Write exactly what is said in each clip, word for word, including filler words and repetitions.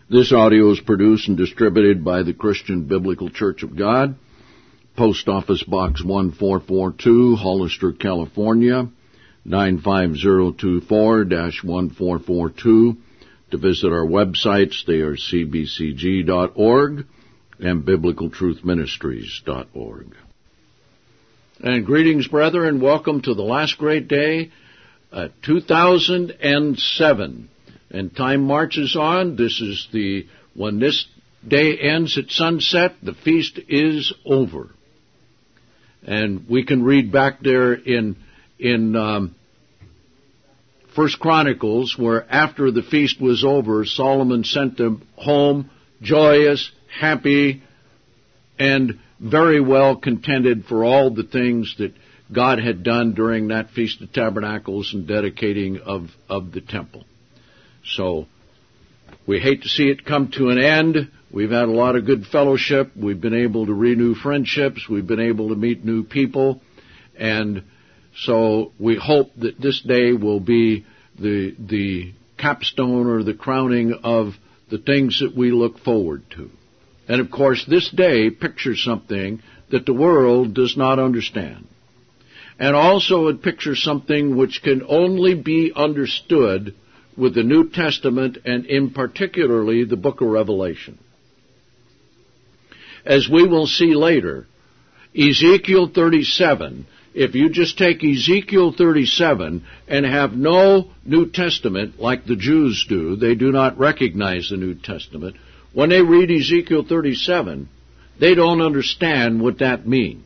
This audio is produced and distributed by the Christian Biblical Church of God, Post Office Box one four four two, Hollister, California, nine five zero two four dash one four four two. To visit our websites, they are c b c g dot org and biblical truth ministries dot org. And greetings, brethren. Welcome to the last great day, uh, two thousand seven. And time marches on. This is the, when this day ends at sunset, the feast is over. And we can read back there in, in, um, First Chronicles, where after the feast was over, Solomon sent them home joyous, happy, and very well contented for all the things that God had done during that Feast of Tabernacles and dedicating of, of the temple. So, we hate to see it come to an end. We've had a lot of good fellowship. We've been able to renew friendships. We've been able to meet new people. And so we hope that this day will be the the capstone or the crowning of the things that we look forward to. And of course, this day pictures something that the world does not understand. And also it pictures something which can only be understood with the New Testament, and in particularly the book of Revelation. As we will see later, Ezekiel thirty-seven, if you just take Ezekiel thirty-seven and have no New Testament like the Jews do, they do not recognize the New Testament. When they read Ezekiel thirty-seven, they don't understand what that means.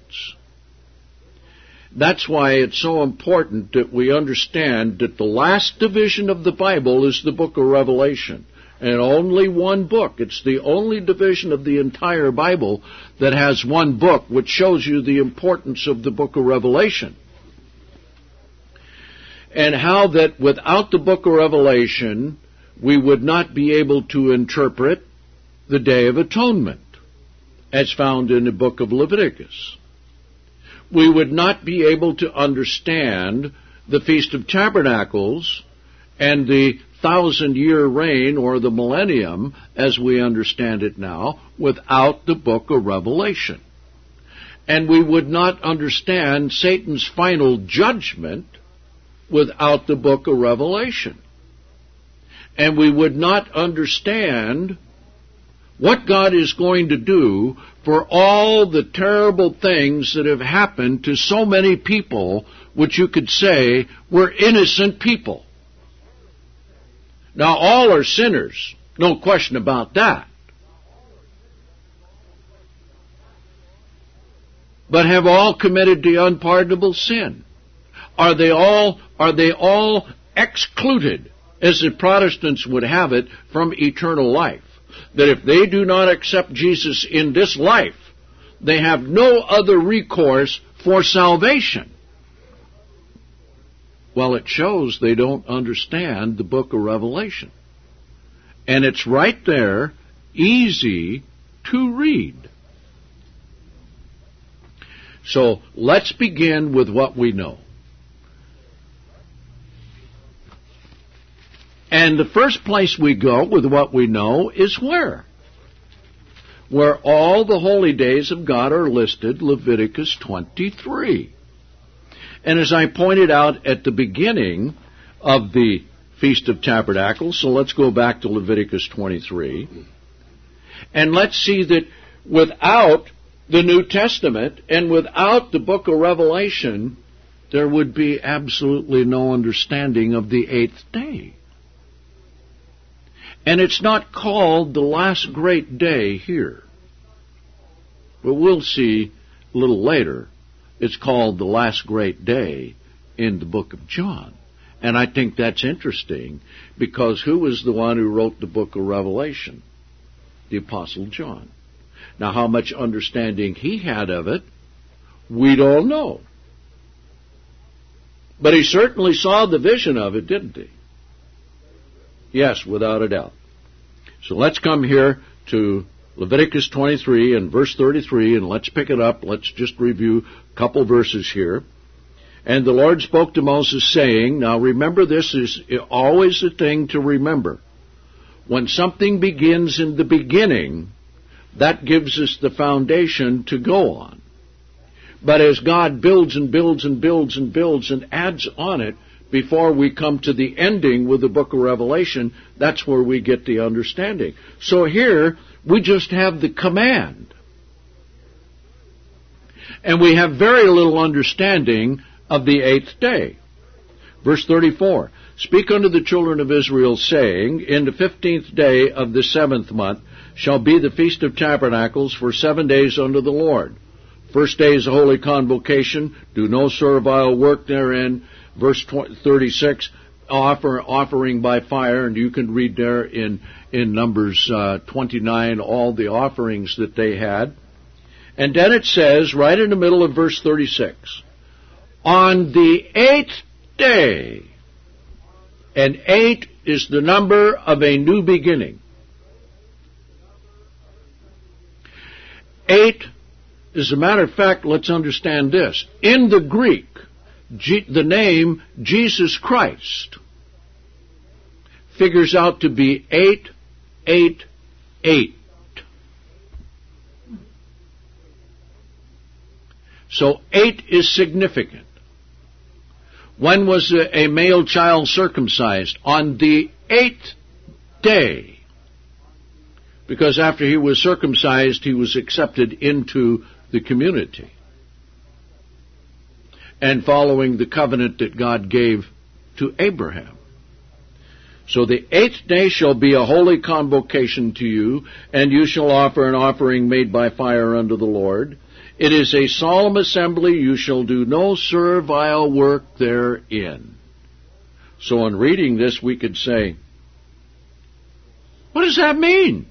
That's why it's so important that we understand that the last division of the Bible is the book of Revelation. And only one book. It's the only division of the entire Bible that has one book, which shows you the importance of the book of Revelation. And how that without the book of Revelation, we would not be able to interpret the Day of Atonement, as found in the book of Leviticus. We would not be able to understand the Feast of Tabernacles and the thousand-year reign, or the millennium, as we understand it now, without the book of Revelation. And we would not understand Satan's final judgment without the book of Revelation. And we would not understand what God is going to do for all the terrible things that have happened to so many people, which you could say were innocent people. Now, all are sinners, no question about that. But have all committed the unpardonable sin? Are they all, are they all excluded, as the Protestants would have it, from eternal life? That if they do not accept Jesus in this life, they have no other recourse for salvation. Well, it shows they don't understand the book of Revelation. And it's right there, easy to read. So let's begin with what we know. And the first place we go with what we know is where? Where all the holy days of God are listed, Leviticus twenty-three. And as I pointed out at the beginning of the Feast of Tabernacles, so let's go back to Leviticus twenty-three, and let's see that without the New Testament and without the book of Revelation, there would be absolutely no understanding of the eighth day. And it's not called the last great day here. But we'll see a little later, it's called the last great day in the book of John. And I think that's interesting, because who was the one who wrote the book of Revelation? The Apostle John. Now, how much understanding he had of it, we don't know. But he certainly saw the vision of it, didn't he? Yes, without a doubt. So let's come here to Leviticus twenty-three and verse thirty-three, and let's pick it up. Let's just review a couple verses here. And the Lord spoke to Moses, saying, now remember, this is always a thing to remember. When something begins in the beginning, that gives us the foundation to go on. But as God builds and builds and builds and builds and adds on it, before we come to the ending with the book of Revelation, that's where we get the understanding. So here, we just have the command. And we have very little understanding of the eighth day. Verse thirty-four, speak unto the children of Israel, saying, in the fifteenth day of the seventh month shall be the Feast of Tabernacles for seven days unto the Lord. First day is a holy convocation. Do no servile work therein. Verse thirty-six, offer offering by fire, and you can read there in in Numbers uh, twenty-nine all the offerings that they had. And then it says, right in the middle of verse thirty-six, on the eighth day, and eight is the number of a new beginning. Eight, as a matter of fact, let's understand this. In the Greek, G- the name Jesus Christ figures out to be eight, eight, eight. So eight is significant. When was a, a male child circumcised? On the eighth day. Because after he was circumcised, he was accepted into the community. And following the covenant that God gave to Abraham. So the eighth day shall be a holy convocation to you, and you shall offer an offering made by fire unto the Lord. It is a solemn assembly, you shall do no servile work therein. So in reading this, we could say, what does that mean?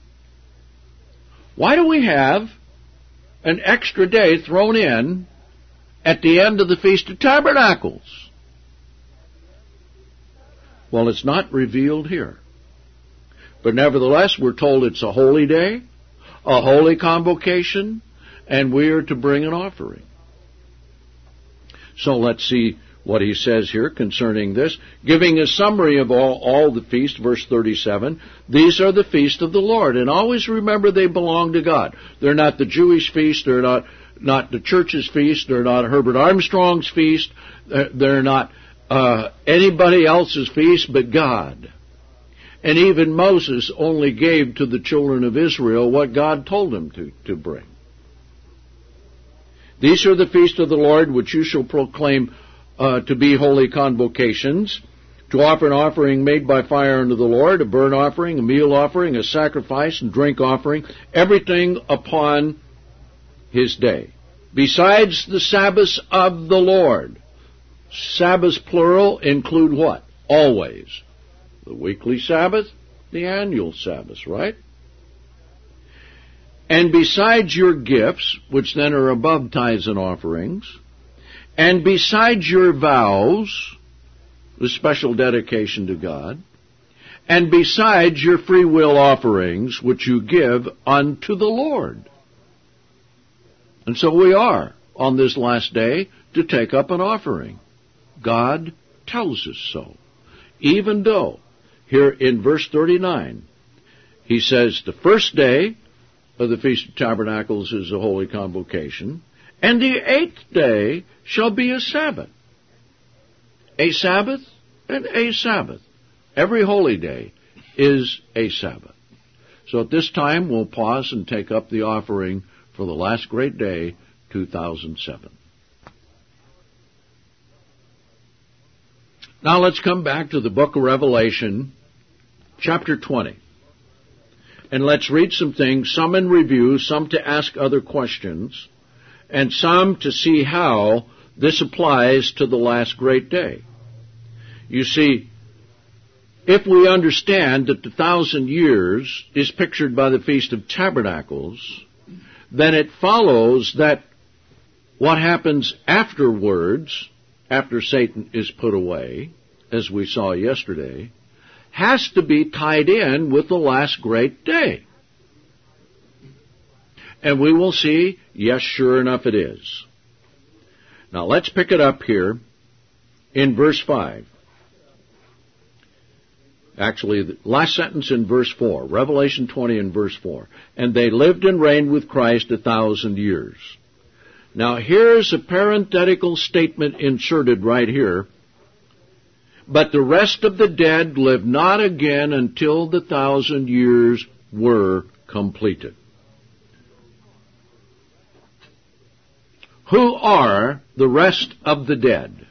Why do we have an extra day thrown in at the end of the Feast of Tabernacles? Well, it's not revealed here. But nevertheless, we're told it's a holy day, a holy convocation, and we are to bring an offering. So let's see what he says here concerning this. Giving a summary of all, all the feasts, verse thirty-seven, these are the feasts of the Lord. And always remember they belong to God. They're not the Jewish feast, they're not, not the church's feast, they're not Herbert Armstrong's feast, they're not uh, anybody else's feast but God. And even Moses only gave to the children of Israel what God told him to, to bring. These are the feasts of the Lord, which you shall proclaim uh, to be holy convocations, to offer an offering made by fire unto the Lord, a burnt offering, a meal offering, a sacrifice, and drink offering, everything upon his day. Besides the Sabbaths of the Lord. Sabbaths, plural, include what? Always. The weekly Sabbath, the annual Sabbaths, right? And besides your gifts, which then are above tithes and offerings, and besides your vows, the special dedication to God, and besides your free will offerings, which you give unto the Lord. And so we are, on this last day, to take up an offering. God tells us so. Even though, here in verse thirty-nine, he says, the first day of the Feast of Tabernacles is a holy convocation, and the eighth day shall be a Sabbath. A Sabbath and a Sabbath. Every holy day is a Sabbath. So at this time, we'll pause and take up the offering for the last great day, two thousand seven. Now let's come back to the book of Revelation, chapter twenty. And let's read some things, some in review, some to ask other questions, and some to see how this applies to the last great day. You see, if we understand that the thousand years is pictured by the Feast of Tabernacles, then it follows that what happens afterwards, after Satan is put away, as we saw yesterday, has to be tied in with the last great day. And we will see, yes, sure enough it is. Now let's pick it up here in verse five. Actually, the last sentence in verse four, Revelation twenty and verse four. And they lived and reigned with Christ a thousand years. Now here's a parenthetical statement inserted right here. But the rest of the dead lived not again until the thousand years were completed. Who are the rest of the dead?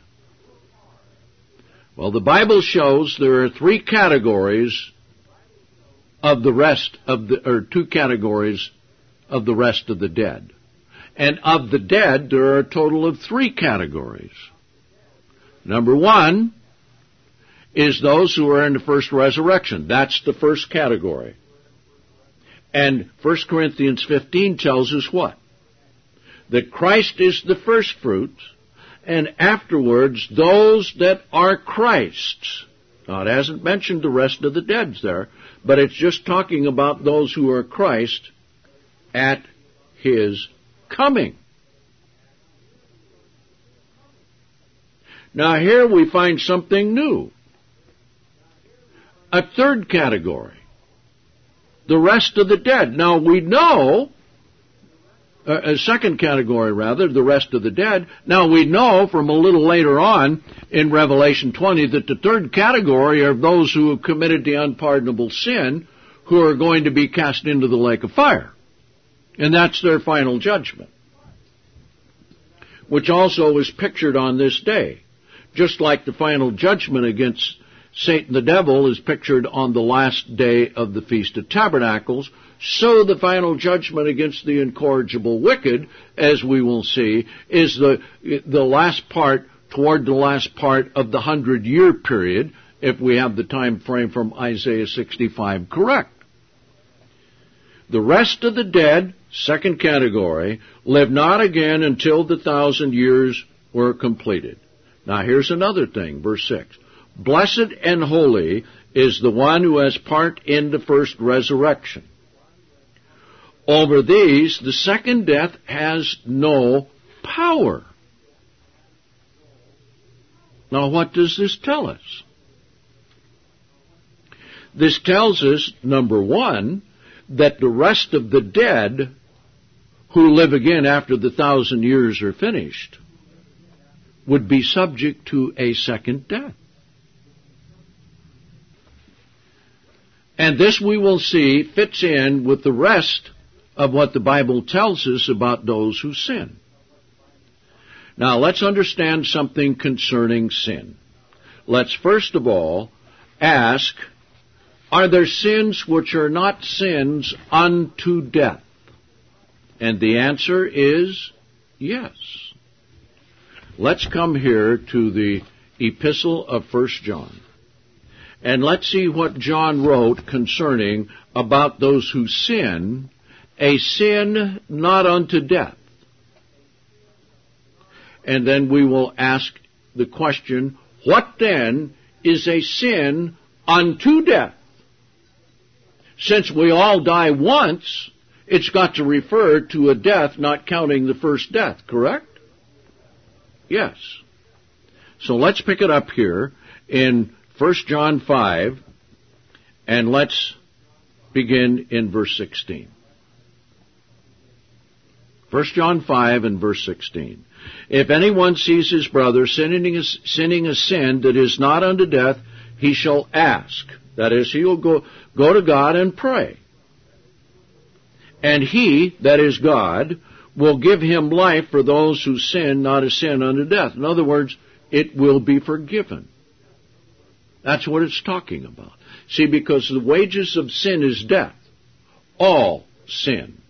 Well, the Bible shows there are three categories of the rest of the, or two categories of the rest of the dead. And of the dead, there are a total of three categories. Number one is those who are in the first resurrection. That's the first category. And First Corinthians fifteen tells us what? That Christ is the first fruits, and afterwards those that are Christ's. Now, it hasn't mentioned the rest of the dead there, but it's just talking about those who are Christ at His coming. Now, here we find something new. A third category. The rest of the dead. Now, we know... a second category, rather, the rest of the dead. Now, we know from a little later on in Revelation twenty that the third category are those who have committed the unpardonable sin, who are going to be cast into the lake of fire. And that's their final judgment, which also is pictured on this day. Just like the final judgment against Satan the devil is pictured on the last day of the Feast of Tabernacles, so the final judgment against the incorrigible wicked, as we will see, is the the last part, toward the last part of the hundred-year period, if we have the time frame from Isaiah sixty-five correct. The rest of the dead, second category, live not again until the thousand years were completed. Now here's another thing, verse six. Blessed and holy is the one who has part in the first resurrection. Over these, the second death has no power. Now, what does this tell us? This tells us, number one, that the rest of the dead who live again after the thousand years are finished would be subject to a second death. And this, we will see, fits in with the rest of what the Bible tells us about those who sin. Now, let's understand something concerning sin. Let's first of all ask, are there sins which are not sins unto death? And the answer is yes. Let's come here to the epistle of First John. And let's see what John wrote concerning about those who sin, a sin not unto death. And then we will ask the question, what then is a sin unto death? Since we all die once, it's got to refer to a death not counting the first death, correct? Yes. So let's pick it up here in First John five, and let's begin in verse sixteen. First John five and verse sixteen. If anyone sees his brother sinning a, sinning a sin that is not unto death, he shall ask. That is, he will go, go to God and pray. And he, that is God, will give him life for those who sin not a sin unto death. In other words, it will be forgiven. That's what it's talking about. See, because the wages of sin is death. All sin.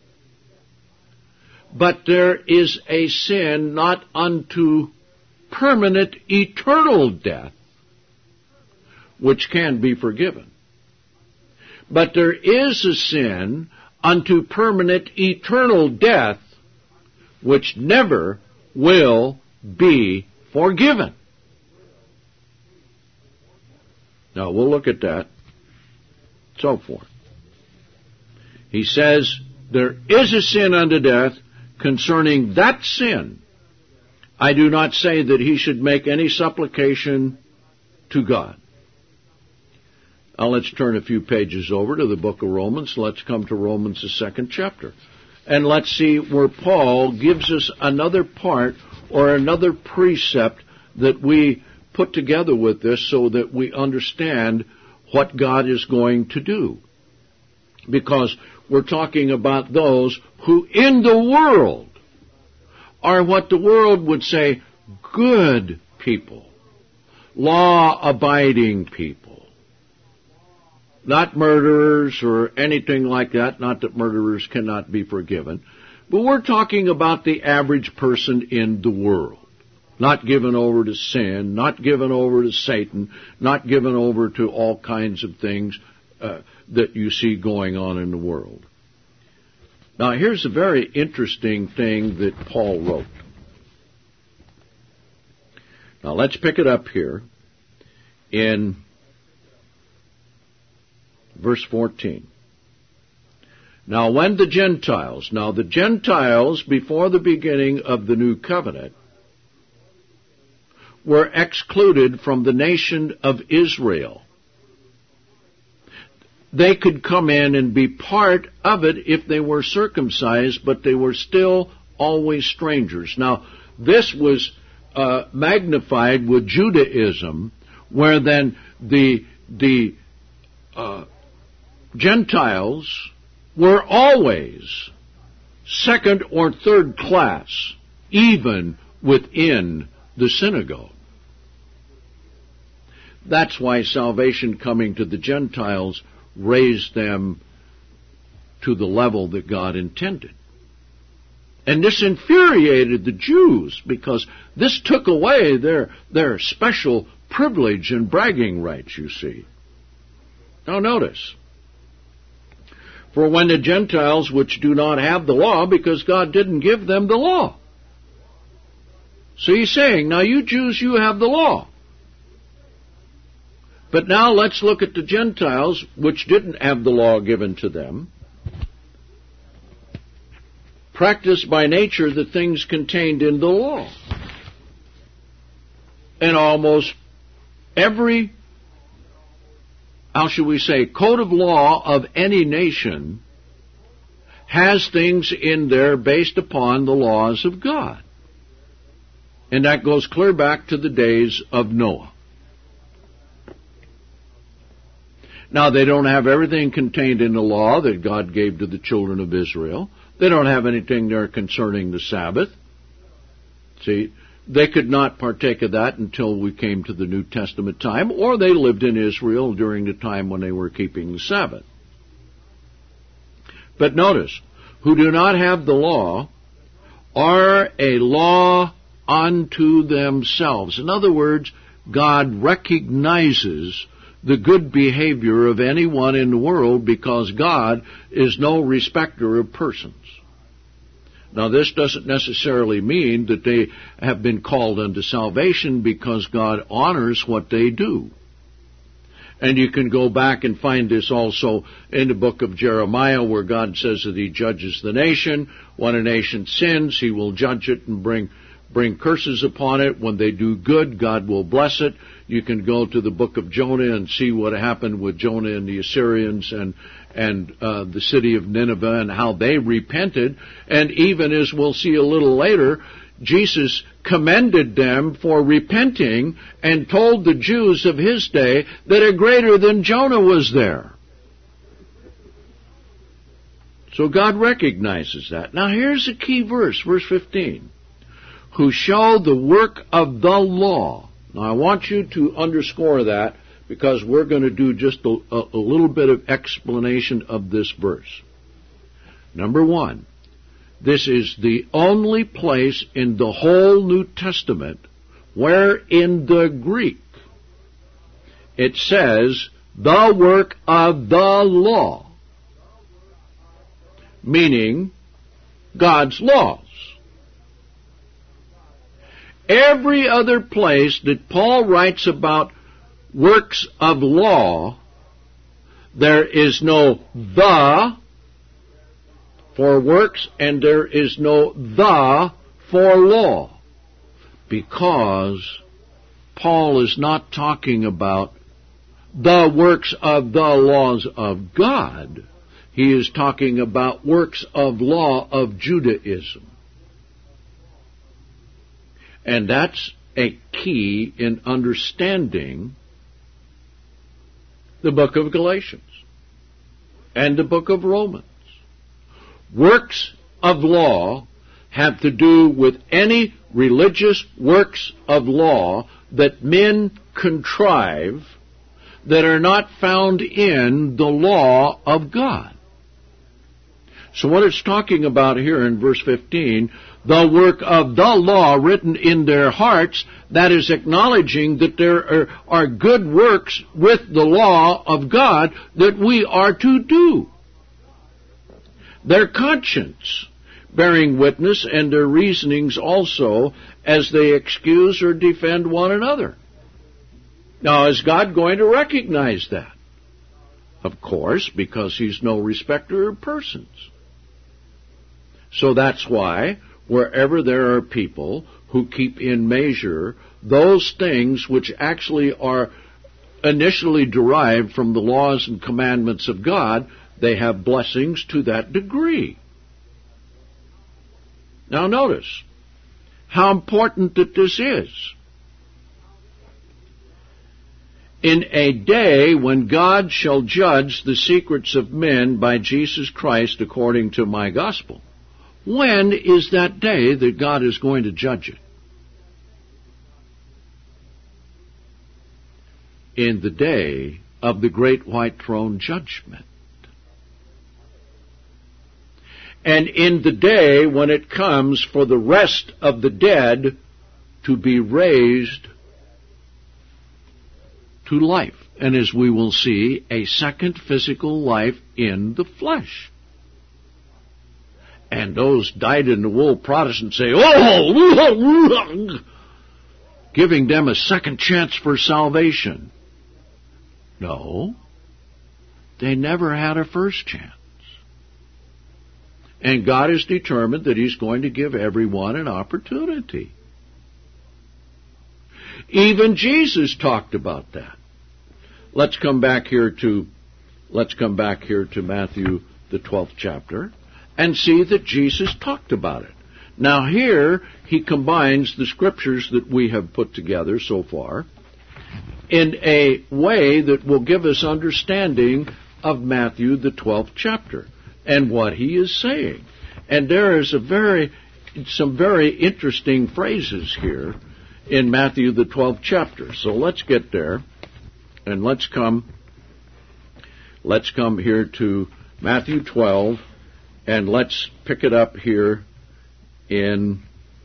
But there is a sin not unto permanent eternal death, which can be forgiven. But there is a sin unto permanent eternal death, which never will be forgiven. Now, we'll look at that, so forth. He says, there is a sin unto death. Concerning that sin, I do not say that he should make any supplication to God. Now let's turn a few pages over to the book of Romans. Let's come to Romans, the second chapter. And let's see where Paul gives us another part or another precept that we put together with this so that we understand what God is going to do. Because we're talking about those who in the world are what the world would say good people, law-abiding people, not murderers or anything like that, not that murderers cannot be forgiven, but we're talking about the average person in the world. Not given over to sin, not given over to Satan, not given over to all kinds of things uh, that you see going on in the world. Now, here's a very interesting thing that Paul wrote. Now, let's pick it up here in verse fourteen. Now, when the Gentiles, now the Gentiles before the beginning of the new covenant, were excluded from the nation of Israel. They could come in and be part of it if they were circumcised, but they were still always strangers. Now, this was uh, magnified with Judaism, where then the the uh, Gentiles were always second or third class, even within the synagogue. That's why salvation coming to the Gentiles raised them to the level that God intended. And this infuriated the Jews because this took away their, their special privilege and bragging rights, you see. Now notice, for when the Gentiles which do not have the law, because God didn't give them the law. So he's saying, now you Jews, you have the law. But now let's look at the Gentiles, which didn't have the law given to them. Practice by nature the things contained in the law. And almost every, how should we say, code of law of any nation has things in there based upon the laws of God. And that goes clear back to the days of Noah. Now, they don't have everything contained in the law that God gave to the children of Israel. They don't have anything there concerning the Sabbath. See, they could not partake of that until we came to the New Testament time, or they lived in Israel during the time when they were keeping the Sabbath. But notice, who do not have the law are a law unto themselves. In other words, God recognizes the good behavior of anyone in the world because God is no respecter of persons. Now, this doesn't necessarily mean that they have been called unto salvation because God honors what they do. And you can go back and find this also in the book of Jeremiah, where God says that He judges the nation. When a nation sins, He will judge it and bring bring curses upon it. When they do good, God will bless it. You can go to the book of Jonah and see what happened with Jonah and the Assyrians and and uh, the city of Nineveh and how they repented. And even as we'll see a little later, Jesus commended them for repenting and told the Jews of His day that a greater than Jonah was there. So God recognizes that. Now here's a key verse, verse fifteen. Who show the work of the law. Now I want you to underscore that because we're going to do just a, a, a little bit of explanation of this verse. Number one, this is the only place in the whole New Testament where in the Greek it says the work of the law, meaning God's laws. Every other place that Paul writes about works of law, there is no the for works and there is no the for law, because Paul is not talking about the works of the laws of God, he is talking about works of law of Judaism. And that's a key in understanding the book of Galatians and the book of Romans. Works of law have to do with any religious works of law that men contrive that are not found in the law of God. So what it's talking about here in verse fifteen, the work of the law written in their hearts, that is acknowledging that there are, are good works with the law of God that we are to do. Their conscience bearing witness, and their reasonings also, as they excuse or defend one another. Now, is God going to recognize that? Of course, because he's no respecter of persons. So that's why, wherever there are people who keep in measure those things which actually are initially derived from the laws and commandments of God, they have blessings to that degree. Now notice how important that this is. In a day when God shall judge the secrets of men by Jesus Christ according to my gospel. When is that day that God is going to judge it? In the day of the great white throne judgment. And in the day when it comes for the rest of the dead to be raised to life. And as we will see, a second physical life in the flesh. And those dyed-in-the-wool Protestants say, oh, giving them a second chance for salvation. No, they never had a first chance. And God is determined that he's going to give everyone an opportunity. Even Jesus talked about that. Let's come back here to let's come back here to Matthew the twelfth chapter and see that Jesus talked about it. Now here he combines the scriptures that we have put together so far in a way that will give us understanding of Matthew the twelfth chapter and what he is saying. And there is a very some very interesting phrases here in Matthew the twelfth chapter. So let's get there. And let's come, let's come here to Matthew twelve, and let's pick it up here in,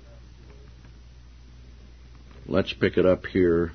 let's pick it up here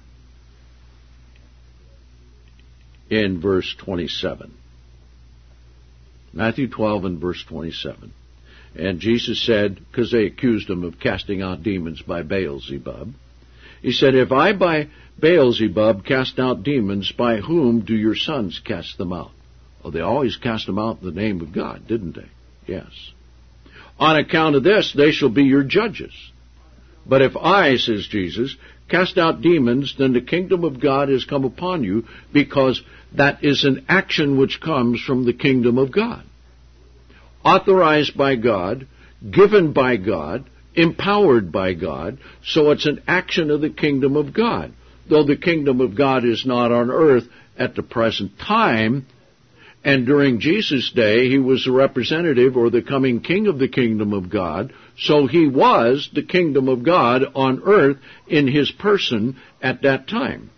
in verse twenty-seven. Matthew twelve and verse twenty-seven. And Jesus said, because they accused him of casting out demons by Beelzebub, he said, if I by Beelzebub cast out demons, by whom do your sons cast them out? Well, they always cast them out in the name of God, didn't they? Yes. On account of this, they shall be your judges. But if I, says Jesus, cast out demons, then the kingdom of God has come upon you, because that is an action which comes from the kingdom of God. Authorized by God, given by God, empowered by God, so it's an action of the kingdom of God. Though the kingdom of God is not on earth at the present time, and during Jesus' day he was the representative or the coming king of the kingdom of God, so he was the kingdom of God on earth in his person at that time.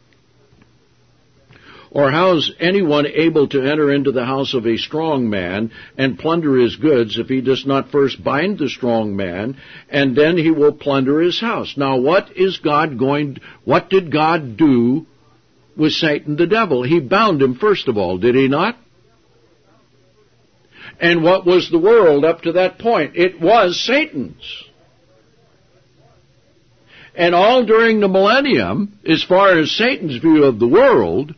Or how is anyone able to enter into the house of a strong man and plunder his goods if he does not first bind the strong man, and then he will plunder his house? Now what is God going, what did God do with Satan the devil? He bound him first of all, did he not? And what was the world up to that point? It was Satan's. And all during the millennium, as far as Satan's view of the world,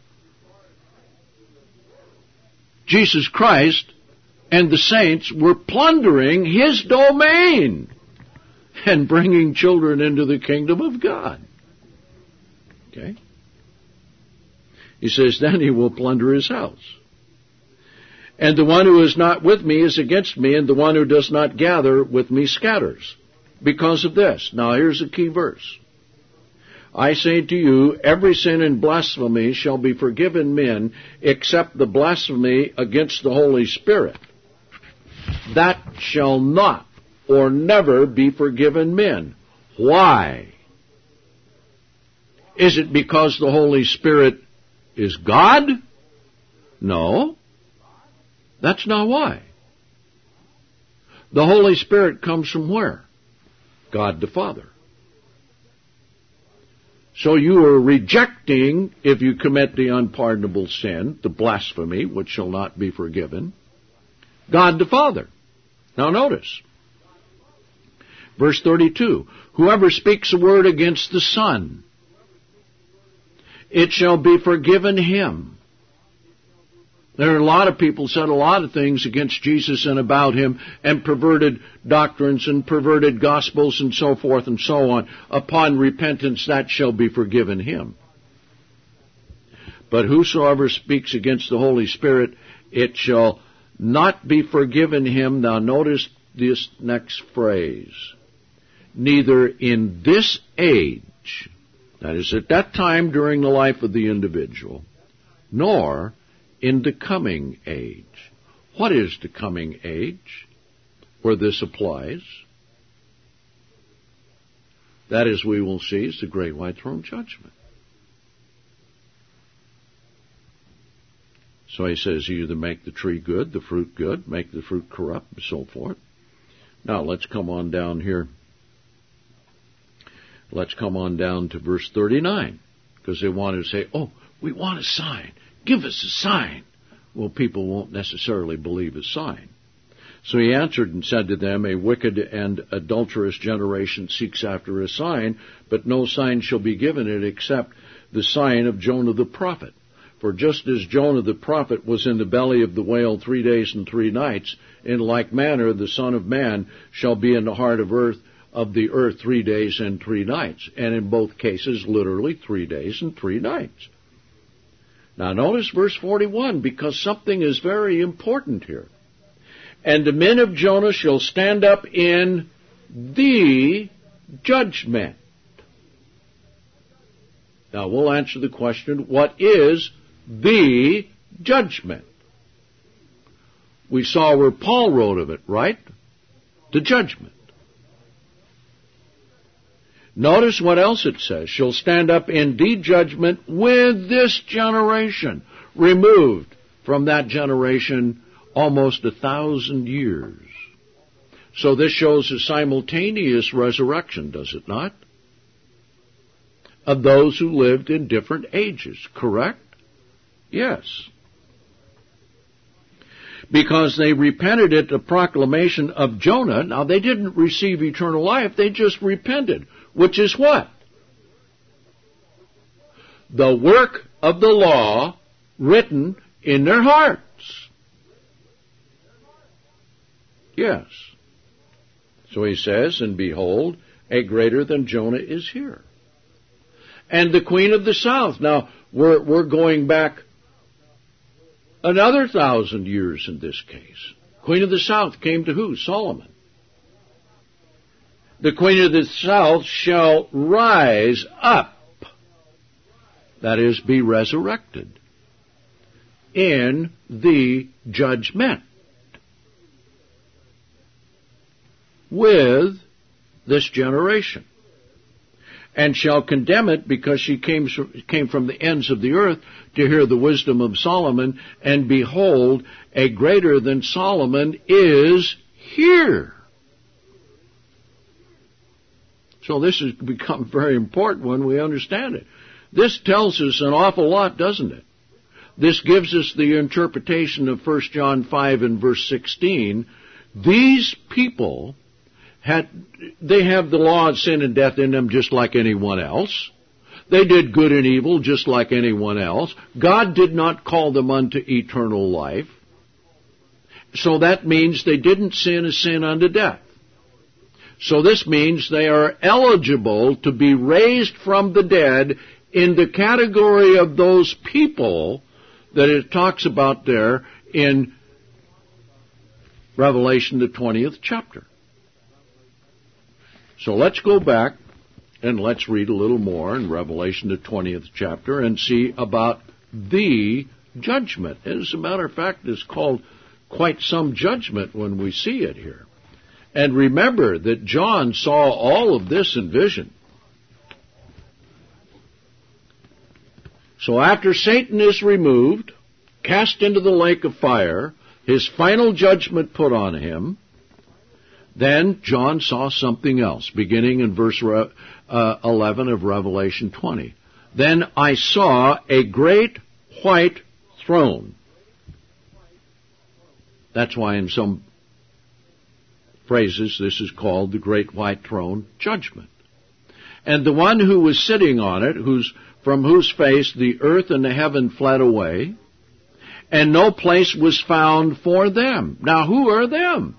Jesus Christ and the saints were plundering his domain and bringing children into the kingdom of God. Okay? He says, then he will plunder his house. And the one who is not with me is against me, and the one who does not gather with me scatters. Because of this. Now here's a key verse. I say to you, every sin and blasphemy shall be forgiven men, except the blasphemy against the Holy Spirit. That shall not or never be forgiven men. Why? Is it because the Holy Spirit is God? No. That's not why. The Holy Spirit comes from where? God the Father. So you are rejecting, if you commit the unpardonable sin, the blasphemy, which shall not be forgiven, God the Father. Now notice, verse thirty-two, whoever speaks a word against the Son, it shall be forgiven him. There are a lot of people said a lot of things against Jesus and about him, and perverted doctrines and perverted gospels and so forth and so on. Upon repentance, that shall be forgiven him. But whosoever speaks against the Holy Spirit, it shall not be forgiven him. Now notice this next phrase. Neither in this age, that is at that time during the life of the individual, nor in the coming age. What is the coming age where this applies? That, as we will see, is the great white throne judgment. So he says, you either make the tree good, the fruit good, make the fruit corrupt, and so forth. Now, let's come on down here. Let's come on down to verse thirty-nine, because they want to say, oh, we want a sign. Give us a sign. Well, people won't necessarily believe a sign. So he answered and said to them, a wicked and adulterous generation seeks after a sign, but no sign shall be given it except the sign of Jonah the prophet. For just as Jonah the prophet was in the belly of the whale three days and three nights, in like manner the Son of Man shall be in the heart of earth of the earth three days and three nights. And in both cases, literally three days and three nights. Now notice verse forty-one, because something is very important here. And the men of Jonah shall stand up in the judgment. Now we'll answer the question, what is the judgment? We saw where Paul wrote of it, right? The judgment. Notice what else it says. Shall stand up in the judgment with this generation. Removed from that generation almost a thousand years. So this shows a simultaneous resurrection, does it not? Of those who lived in different ages, correct? Yes. Because they repented at the proclamation of Jonah. Now, they didn't receive eternal life, they just repented. Which is what? The work of the law written in their hearts. Yes. So he says, and behold, a greater than Jonah is here. And the queen of the south. Now, we're, we're going back another thousand years in this case. Queen of the south came to who? Solomon. The queen of the south shall rise up, that is, be resurrected, in the judgment with this generation, and shall condemn it, because she came, came from the ends of the earth to hear the wisdom of Solomon, and behold, a greater than Solomon is here. So this has become very important when we understand it. This tells us an awful lot, doesn't it? This gives us the interpretation of First John five and verse sixteen. These people had, they have the law of sin and death in them just like anyone else. They did good and evil just like anyone else. God did not call them unto eternal life. So that means they didn't sin a sin unto death. So this means they are eligible to be raised from the dead in the category of those people that it talks about there in Revelation, the twentieth chapter. So let's go back and let's read a little more in Revelation, the twentieth chapter, and see about the judgment. As a matter of fact, it's called quite some judgment when we see it here. And remember that John saw all of this in vision. So after Satan is removed, cast into the lake of fire, his final judgment put on him, then John saw something else, beginning in verse uh, eleven of Revelation twenty. Then I saw a great white throne. That's why in some phrases this is called the great white throne judgment. And the one who was sitting on it, whose from whose face the earth and the heaven fled away, and no place was found for them. Now who are them?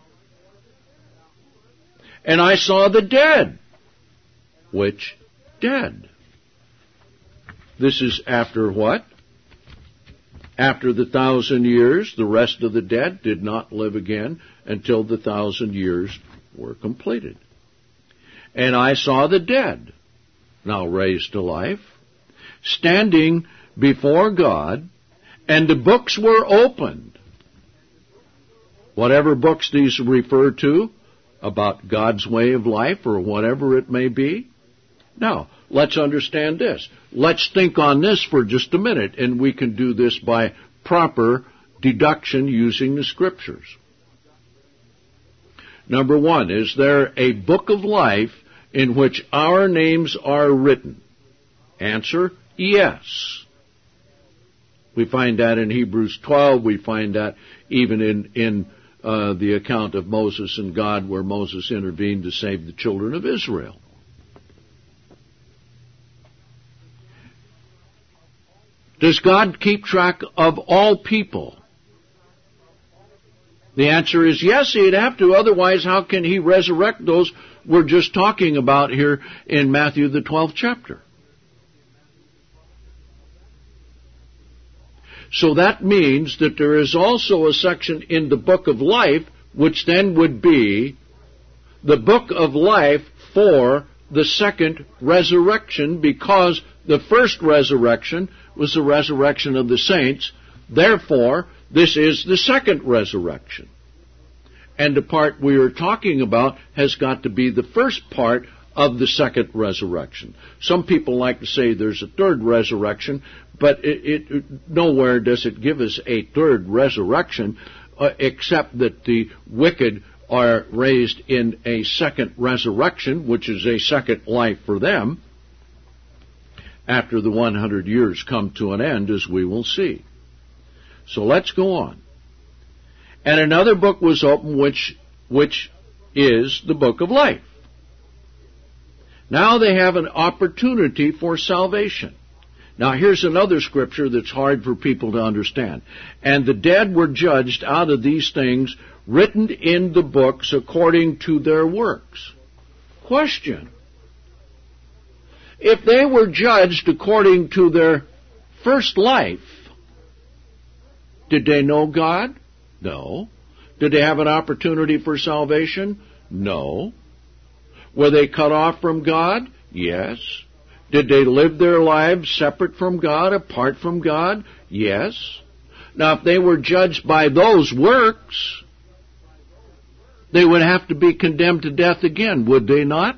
And I saw the dead. Which dead? This is after what? After the thousand years, the rest of the dead did not live again until the thousand years were completed. And I saw the dead, now raised to life, standing before God, and the books were opened. Whatever books these refer to, about God's way of life or whatever it may be. Now, let's understand this. Let's think on this for just a minute, and we can do this by proper deduction using the Scriptures. Number one, is there a book of life in which our names are written? Answer, yes. We find that in Hebrews twelve. We find that even in, in uh, the account of Moses and God, where Moses intervened to save the children of Israel. Does God keep track of all people? The answer is yes, He'd have to. Otherwise, how can He resurrect those we're just talking about here in Matthew, the twelfth chapter? So that means that there is also a section in the book of life, which then would be the book of life for the second resurrection, because the first resurrection was the resurrection of the saints. Therefore, this is the second resurrection. And the part we are talking about has got to be the first part of the second resurrection. Some people like to say there's a third resurrection, but it, it, nowhere does it give us a third resurrection, uh, except that the wicked are raised in a second resurrection, which is a second life for them, after the one hundred years come to an end, as we will see. So let's go on. And another book was opened, which, which is the book of life. Now they have an opportunity for salvation. Now here's another scripture that's hard for people to understand. And the dead were judged out of these things written in the books according to their works. Question. If they were judged according to their first life, did they know God? No. Did they have an opportunity for salvation? No. Were they cut off from God? Yes. Did they live their lives separate from God, apart from God? Yes. Now, if they were judged by those works, they would have to be condemned to death again, would they not?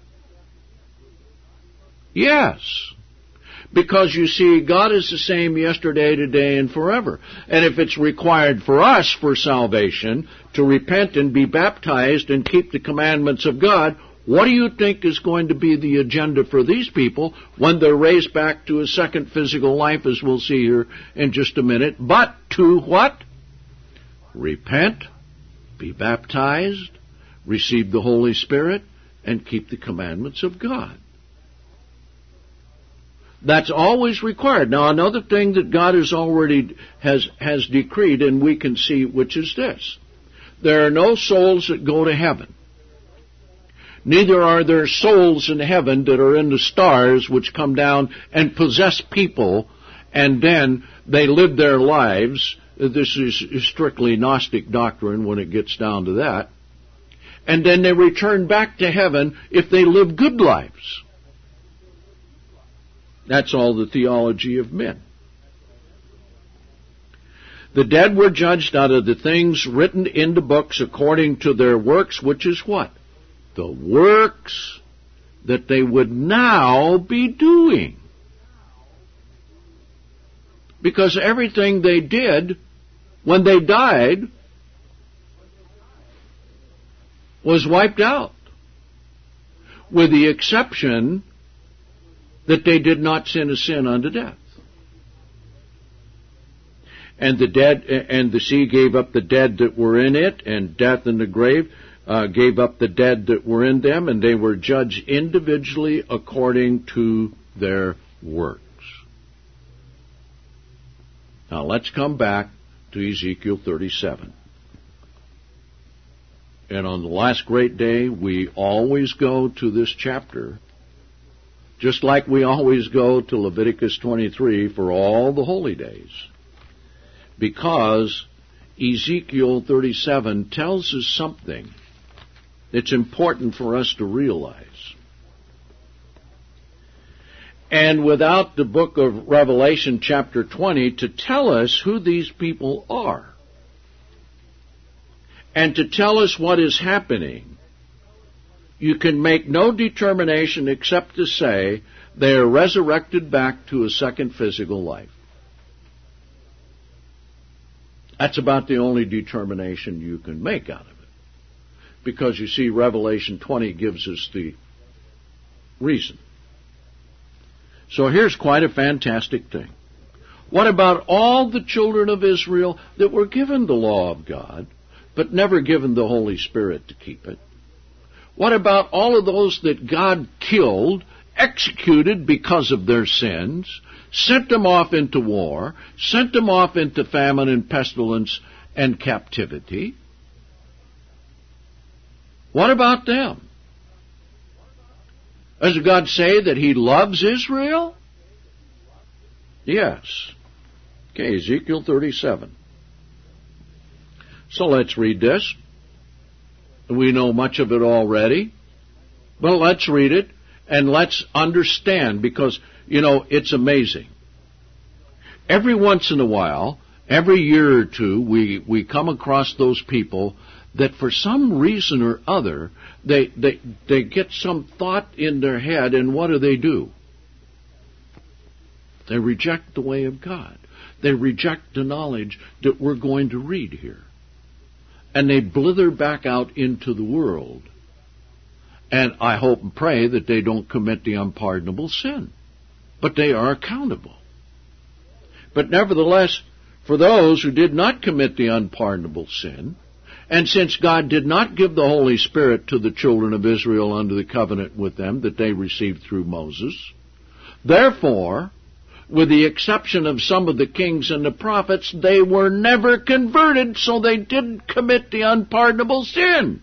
Yes. Because, you see, God is the same yesterday, today, and forever. And if it's required for us for salvation to repent and be baptized and keep the commandments of God, what do you think is going to be the agenda for these people when they're raised back to a second physical life, as we'll see here in just a minute? But to what? Repent, be baptized, receive the Holy Spirit, and keep the commandments of God. That's always required. Now, another thing that God has already has, has decreed, and we can see, which is this. There are no souls that go to heaven. Neither are there souls in heaven that are in the stars which come down and possess people, and then they live their lives. This is strictly Gnostic doctrine when it gets down to that. And then they return back to heaven if they live good lives. That's all the theology of men. The dead were judged out of the things written in the books according to their works, which is what? The works that they would now be doing. Because everything they did when they died was wiped out, with the exception that they did not sin a sin unto death. And the dead, and the sea gave up the dead that were in it, and death and the grave uh, gave up the dead that were in them, and they were judged individually according to their works. Now let's come back to Ezekiel thirty-seven. And on the last great day, we always go to this chapter, just like we always go to Leviticus twenty-three for all the holy days, because Ezekiel thirty-seven tells us something that's important for us to realize. And without the book of Revelation chapter twenty to tell us who these people are, and to tell us what is happening, you can make no determination except to say they are resurrected back to a second physical life. That's about the only determination you can make out of it. Because you see, Revelation twenty gives us the reason. So here's quite a fantastic thing. What about all the children of Israel that were given the law of God, but never given the Holy Spirit to keep it? What about all of those that God killed, executed because of their sins, sent them off into war, sent them off into famine and pestilence and captivity? What about them? Does God say that He loves Israel? Yes. Okay, Ezekiel thirty-seven. So let's read this. We know much of it already, but let's read it and let's understand, because, you know, it's amazing. Every once in a while, every year or two, we, we come across those people that for some reason or other, they, they, they get some thought in their head, and what do they do? They reject the way of God. They reject the knowledge that we're going to read here. And they blither back out into the world. And I hope and pray that they don't commit the unpardonable sin. But they are accountable. But nevertheless, for those who did not commit the unpardonable sin, and since God did not give the Holy Spirit to the children of Israel under the covenant with them that they received through Moses, therefore, with the exception of some of the kings and the prophets, they were never converted, so they didn't commit the unpardonable sin.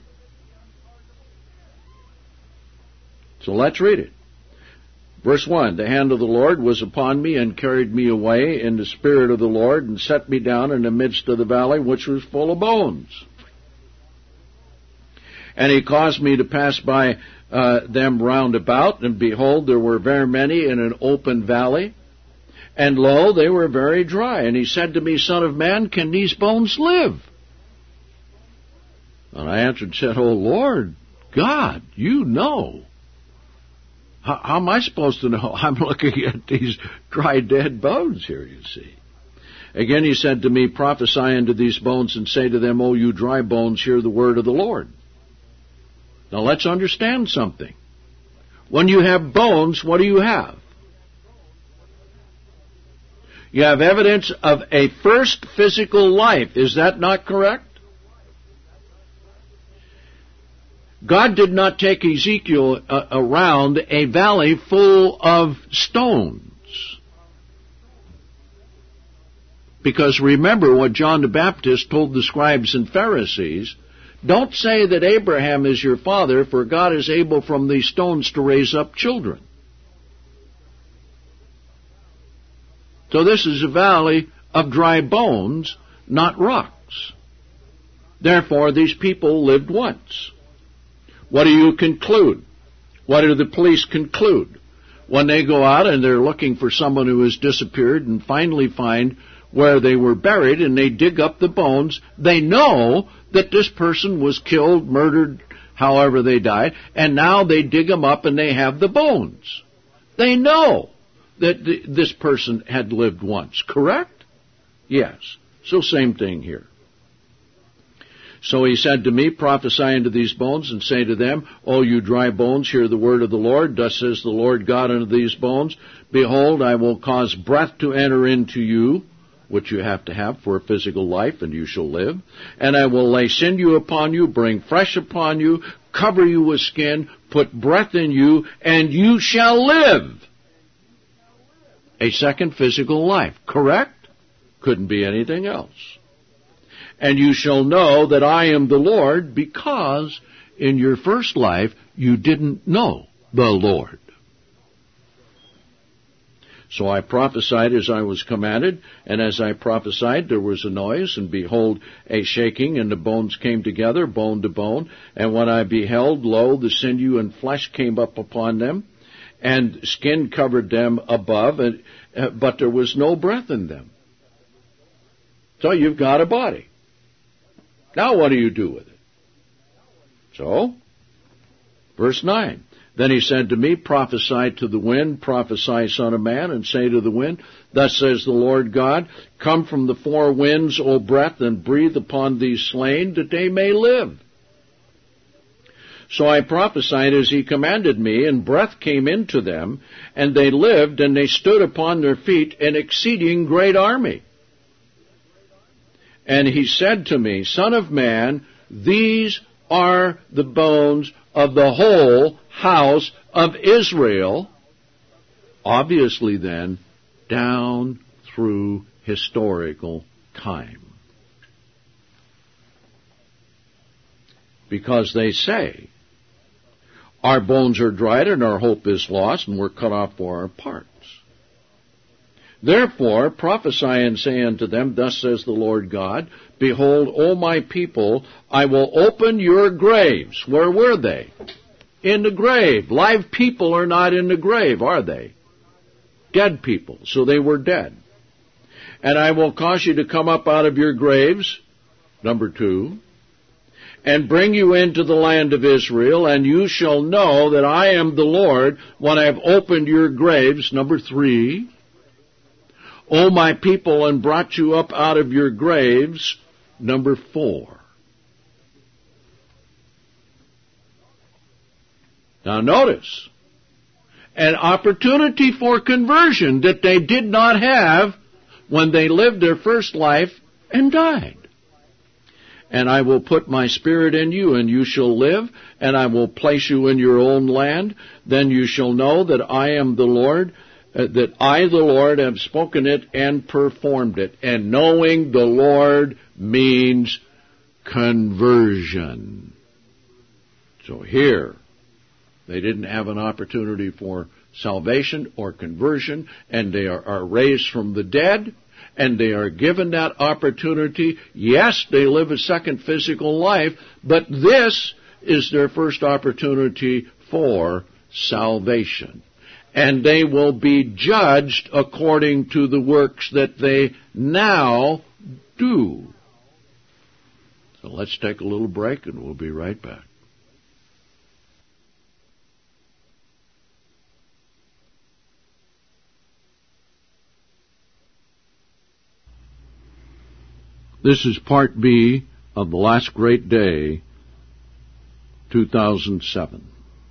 So let's read it. Verse one, the hand of the Lord was upon me and carried me away in the spirit of the Lord and set me down in the midst of the valley which was full of bones. And He caused me to pass by uh, them round about, and behold, there were very many in an open valley. And lo, they were very dry. And He said to me, Son of man, can these bones live? And I answered and said, O Lord God, you know. How, how am I supposed to know? I'm looking at these dry, dead bones here, you see. Again He said to me, Prophesy unto these bones, and say to them, O you dry bones, hear the word of the Lord. Now let's understand something. When you have bones, what do you have? You have evidence of a first physical life. Is that not correct? God did not take Ezekiel uh, around a valley full of stones. Because remember what John the Baptist told the scribes and Pharisees, Don't say that Abraham is your father, for God is able from these stones to raise up children. So this is a valley of dry bones, not rocks. Therefore, these people lived once. What do you conclude? What do the police conclude? When they go out and they're looking for someone who has disappeared and finally find where they were buried and they dig up the bones, they know that this person was killed, murdered, however they died, and now they dig them up and they have the bones. They know that th- this person had lived once, correct? Yes. So same thing here. So he said to me, prophesy unto these bones, and say to them, O you dry bones, hear the word of the Lord. Thus says the Lord God unto these bones, Behold, I will cause breath to enter into you, which you have to have for a physical life, and you shall live. And I will lay sinew upon you, bring flesh upon you, cover you with skin, put breath in you, and you shall live. A second physical life, correct? Couldn't be anything else. And you shall know that I am the Lord, because in your first life you didn't know the Lord. So I prophesied as I was commanded, and as I prophesied there was a noise, and behold, a shaking, and the bones came together, bone to bone. And when I beheld, lo, the sinew and flesh came up upon them, and skin covered them above, and, uh, but there was no breath in them. So you've got a body. Now what do you do with it? So, verse nine. Then he said to me, prophesy to the wind, prophesy, son of man, and say to the wind, Thus says the Lord God, Come from the four winds, O breath, and breathe upon these slain, that they may live. So I prophesied as he commanded me, and breath came into them, and they lived, and they stood upon their feet, an exceeding great army. And he said to me, Son of man, these are the bones of the whole house of Israel. Obviously then, down through historical time. Because they say, our bones are dried and our hope is lost, and we're cut off for our parts. Therefore prophesy and say unto them, Thus says the Lord God, Behold, O my people, I will open your graves. Where were they? In the grave. Live people are not in the grave, are they? Dead people. So they were dead. And I will cause you to come up out of your graves, number two, and bring you into the land of Israel, and you shall know that I am the Lord when I have opened your graves, number three, O my people, and brought you up out of your graves, number four. Now notice, an opportunity for conversion that they did not have when they lived their first life and died. And I will put my spirit in you, and you shall live, and I will place you in your own land. Then you shall know that I am the Lord, uh, that I, the Lord, have spoken it and performed it. And knowing the Lord means conversion. So here, they didn't have an opportunity for salvation or conversion, and they are, are raised from the dead, and they are given that opportunity. Yes, they live a second physical life, but this is their first opportunity for salvation. And they will be judged according to the works that they now do. So let's take a little break, and we'll be right back. This is part B of The Last Great Day, two thousand seven.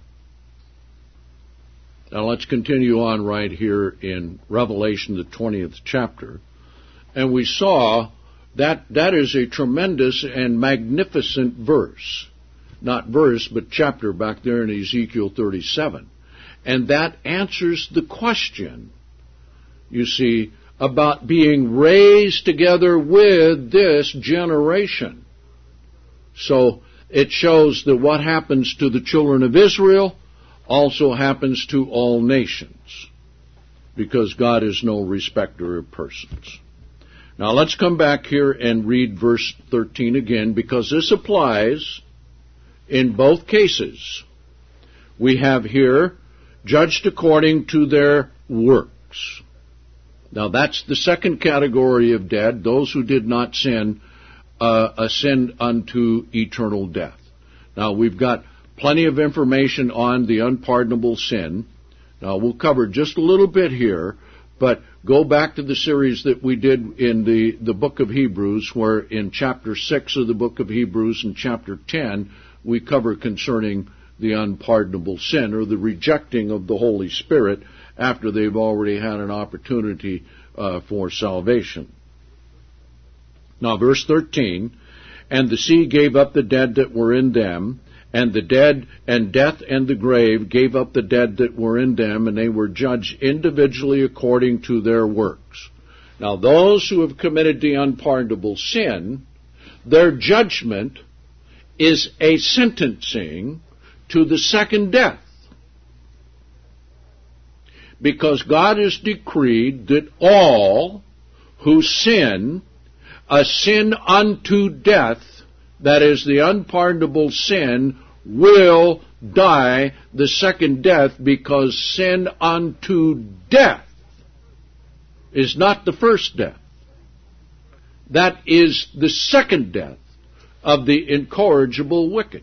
Now let's continue on right here in Revelation, the twentieth chapter. And we saw that that is a tremendous and magnificent verse. Not verse, but chapter back there in Ezekiel thirty-seven. And that answers the question, you see, about being raised together with this generation. So it shows that what happens to the children of Israel also happens to all nations, because God is no respecter of persons. Now let's come back here and read verse thirteen again, because this applies in both cases. We have here, judged according to their works. Now that's the second category of dead, those who did not sin, uh, ascend unto eternal death. Now we've got plenty of information on the unpardonable sin. Now we'll cover just a little bit here, but go back to the series that we did in the, the book of Hebrews, where in chapter six of the book of Hebrews and chapter ten, we cover concerning the unpardonable sin, or the rejecting of the Holy Spirit after they've already had an opportunity uh, for salvation. Now verse thirteen, and the sea gave up the dead that were in them, and the dead and death and the grave gave up the dead that were in them, and they were judged individually according to their works. Now those who have committed the unpardonable sin, their judgment is a sentencing to the second death. Because God has decreed that all who sin, a sin unto death, that is the unpardonable sin, will die the second death, because sin unto death is not the first death. That is the second death of the incorrigible wicked.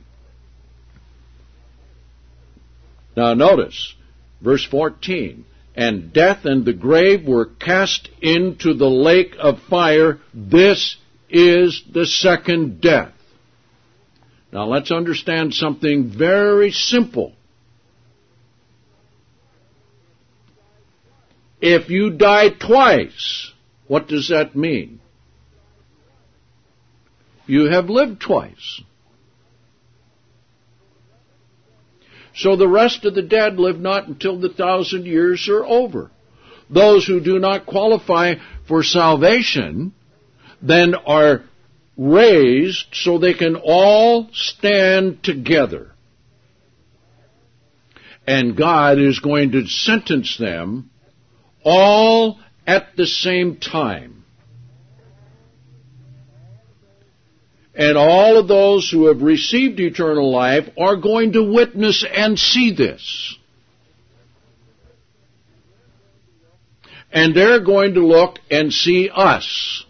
Now notice, verse fourteen, and death and the grave were cast into the lake of fire. This is the second death. Now let's understand something very simple. If you die twice, what does that mean? You have lived twice. So the rest of the dead live not until the thousand years are over. Those who do not qualify for salvation then are raised so they can all stand together. And God is going to sentence them all at the same time. And all of those who have received eternal life are going to witness and see this. And they're going to look and see us.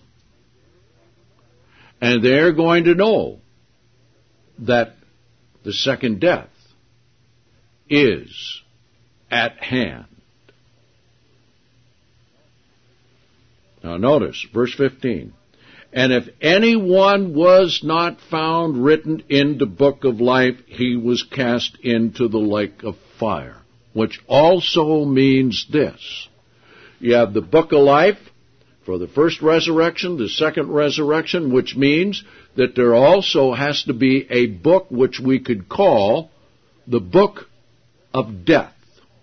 And they're going to know that the second death is at hand. Now notice, verse fifteen. And if anyone was not found written in the book of life, he was cast into the lake of fire. Which also means this. You have the book of life for the first resurrection, the second resurrection, which means that there also has to be a book which we could call the book of death.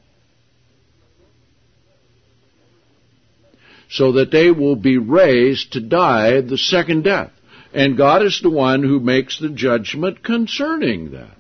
So that they will be raised to die the second death. And God is the one who makes the judgment concerning that.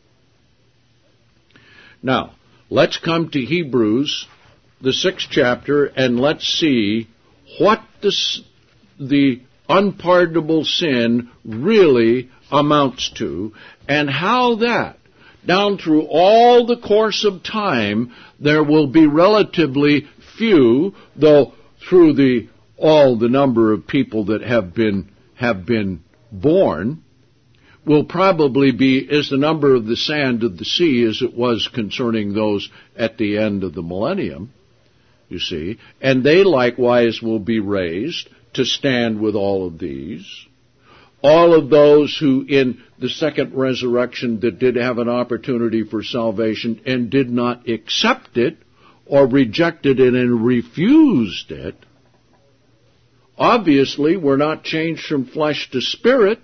Now, let's come to Hebrews, the sixth chapter, and let's see what this, the unpardonable sin really amounts to, and how that, down through all the course of time, there will be relatively few, though through the all the number of people that have been have been born, will probably be as the number of the sand of the sea as it was concerning those at the end of the millennium, you see. And they likewise will be raised to stand with all of these. All of those who in the second resurrection that did have an opportunity for salvation and did not accept it, or rejected it and refused it, obviously were not changed from flesh to spirit.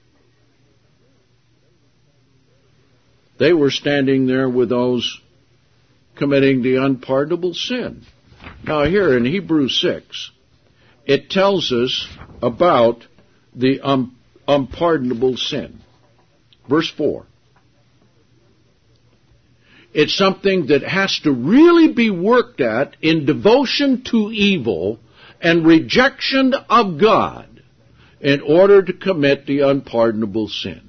They were standing there with those committing the unpardonable sin. Now here in Hebrews six, it tells us about the um, unpardonable sin. Verse four. It's something that has to really be worked at in devotion to evil and rejection of God in order to commit the unpardonable sin.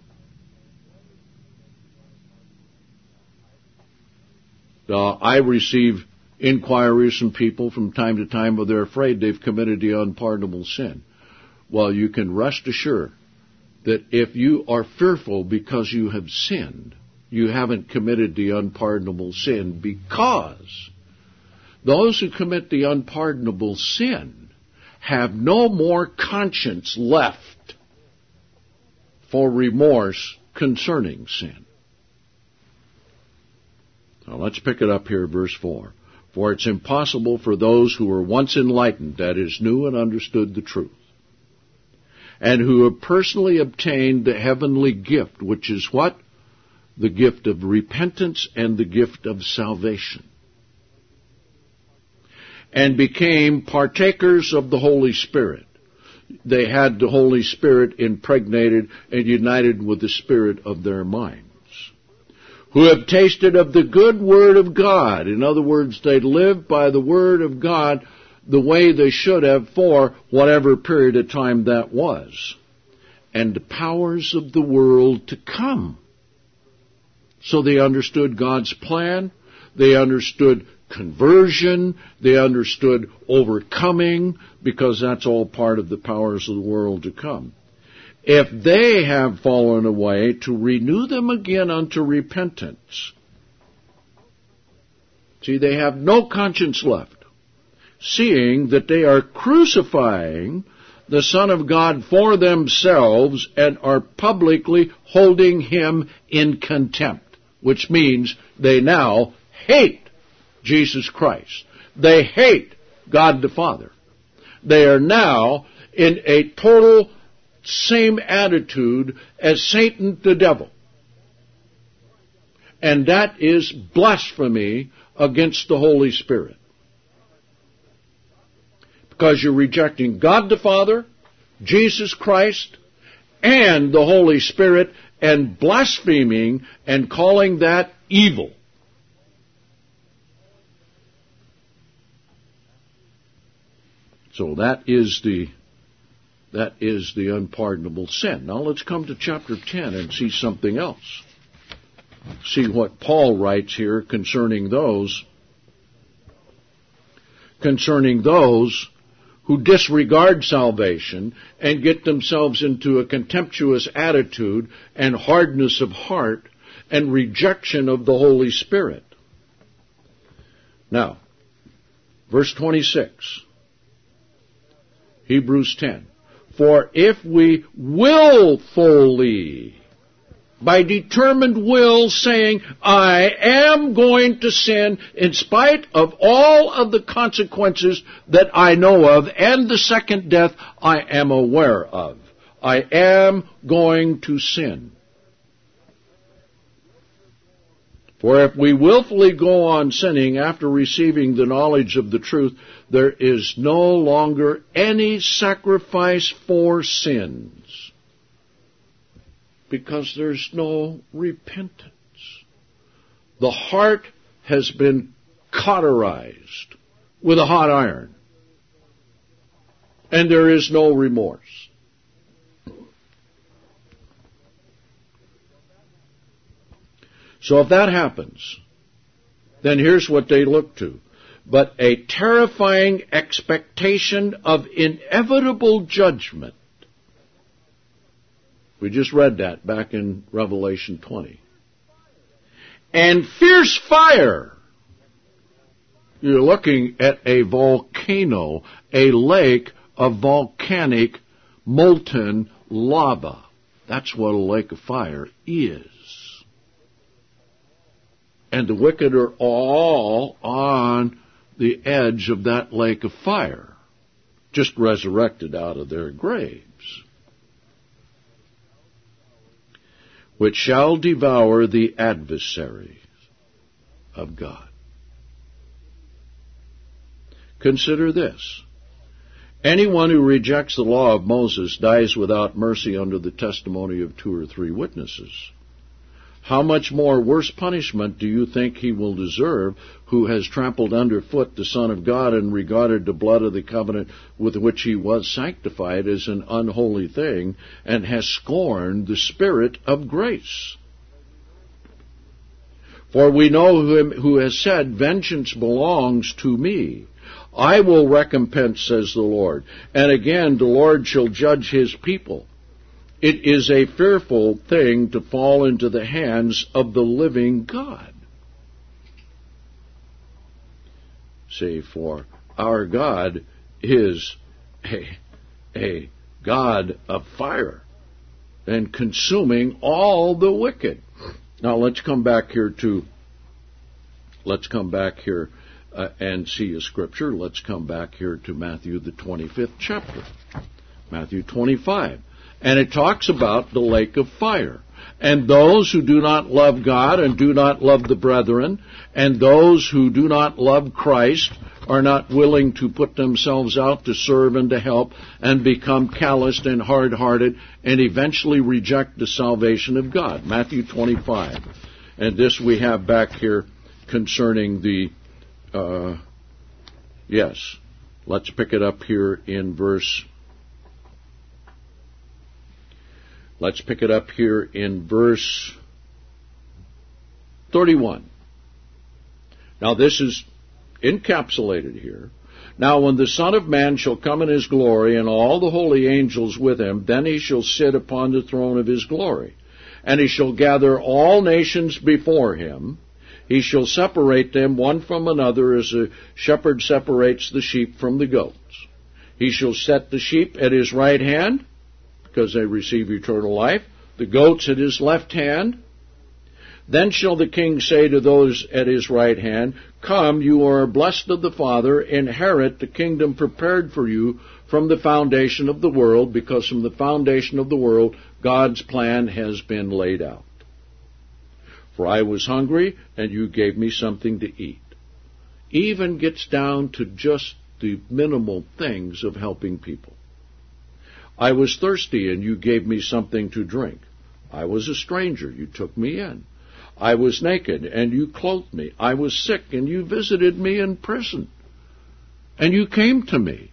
Uh, I receive inquiries from people from time to time where they're afraid they've committed the unpardonable sin. Well, you can rest assured that if you are fearful because you have sinned, you haven't committed the unpardonable sin, because those who commit the unpardonable sin have no more conscience left for remorse concerning sin. Now let's pick it up here, verse four. For it's impossible for those who were once enlightened, that is, knew and understood the truth, and who have personally obtained the heavenly gift, which is what? The gift of repentance and the gift of salvation, and became partakers of the Holy Spirit. They had the Holy Spirit impregnated and united with the spirit of their minds, who have tasted of the good word of God. In other words, they lived by the word of God the way they should have for whatever period of time that was, and the powers of the world to come. So they understood God's plan, they understood conversion, they understood overcoming, because that's all part of the powers of the world to come. If they have fallen away, to renew them again unto repentance. See, they have no conscience left, seeing that they are crucifying the Son of God for themselves and are publicly holding him in contempt, which means they now hate Jesus Christ. They hate God the Father. They are now in a total same attitude as Satan the devil. And that is blasphemy against the Holy Spirit. Because you're rejecting God the Father, Jesus Christ, and the Holy Spirit, and blaspheming and calling that evil. So that is the that is the unpardonable sin. Now let's come to chapter ten and see something else. See what Paul writes here concerning those concerning those who disregard salvation and get themselves into a contemptuous attitude and hardness of heart and rejection of the Holy Spirit. Now, verse twenty-six, Hebrews ten. For if we willfully, by determined will, saying, I am going to sin in spite of all of the consequences that I know of and the second death I am aware of. I am going to sin. For if we willfully go on sinning after receiving the knowledge of the truth, there is no longer any sacrifice for sins, because there's no repentance. The heart has been cauterized with a hot iron, and there is no remorse. So if that happens, then here's what they look to. But a terrifying expectation of inevitable judgment. We just read that back in Revelation twenty. And fierce fire. You're looking at a volcano, a lake of volcanic molten lava. That's what a lake of fire is. And the wicked are all on the edge of that lake of fire, just resurrected out of their graves, which shall devour the adversaries of God. Consider this. Anyone who rejects the law of Moses dies without mercy under the testimony of two or three witnesses. how much more worse punishment do you think he will deserve who has trampled underfoot the Son of God and regarded the blood of the covenant with which he was sanctified as an unholy thing and has scorned the Spirit of grace? For we know him who has said, vengeance belongs to me. I will recompense, says the Lord. And again, the Lord shall judge his people. It is a fearful thing to fall into the hands of the living God. See, for our God is a, a God of fire and consuming all the wicked. Now let's come back here to, let's come back here uh, and see a scripture. Let's come back here to Matthew the twenty-fifth chapter. Matthew twenty-five. And it talks about the lake of fire. And those who do not love God and do not love the brethren, and those who do not love Christ, are not willing to put themselves out to serve and to help, and become calloused and hard-hearted, and eventually reject the salvation of God. Matthew twenty-five. And this we have back here concerning the, uh, yes, let's pick it up here in verse Let's pick it up here in verse thirty-one. Now this is encapsulated here. Now when the Son of Man shall come in his glory, and all the holy angels with him, then he shall sit upon the throne of his glory. And he shall gather all nations before him. He shall separate them one from another, as a shepherd separates the sheep from the goats. He shall set the sheep at his right hand, because they receive eternal life, the goats at his left hand. Then shall the king say to those at his right hand, Come, you are blessed of the Father, inherit the kingdom prepared for you from the foundation of the world, because from the foundation of the world God's plan has been laid out. For I was hungry, and you gave me something to eat. Even gets down to just the minimal things of helping people. I was thirsty, and you gave me something to drink. I was a stranger, you took me in. I was naked, and you clothed me. I was sick, and you visited me in prison, and you came to me.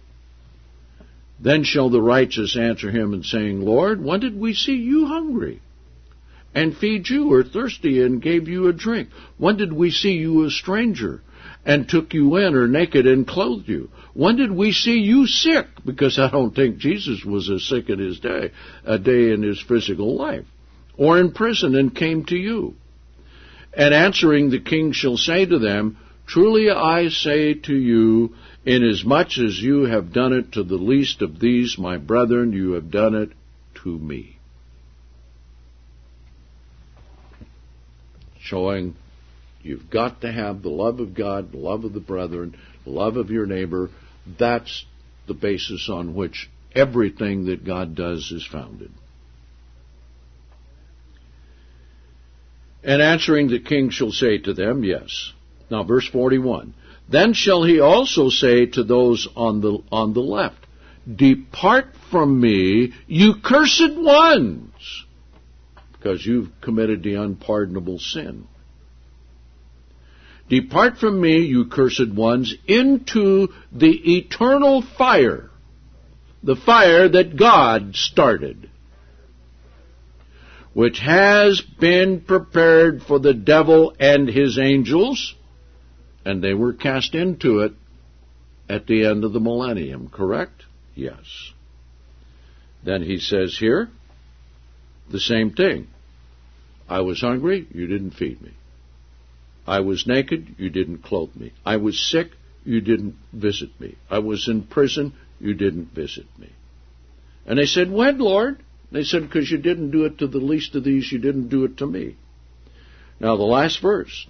Then shall the righteous answer him and saying, Lord, when did we see you hungry, and feed you, or thirsty, and gave you a drink? When did we see you a stranger, and took you in, or naked, and clothed you? When did we see you sick? Because I don't think Jesus was as sick in his day, a day in his physical life. Or in prison, and came to you. And answering, the king shall say to them, Truly I say to you, inasmuch as you have done it to the least of these my brethren, you have done it to me. Showing you've got to have the love of God, the love of the brethren, the love of your neighbor. That's the basis on which everything that God does is founded. And answering, the king shall say to them, Yes. Now verse forty-one. Then shall he also say to those on the on the left, Depart from me, you cursed ones, because you've committed the unpardonable sin. Depart from me, you cursed ones, into the eternal fire, the fire that God started, which has been prepared for the devil and his angels, and they were cast into it at the end of the millennium, correct? Yes. Then he says here, the same thing. I was hungry, you didn't feed me. I was naked, you didn't clothe me. I was sick, you didn't visit me. I was in prison, you didn't visit me. And they said, When, Lord? They said, Because you didn't do it to the least of these, you didn't do it to me. Now the last verse.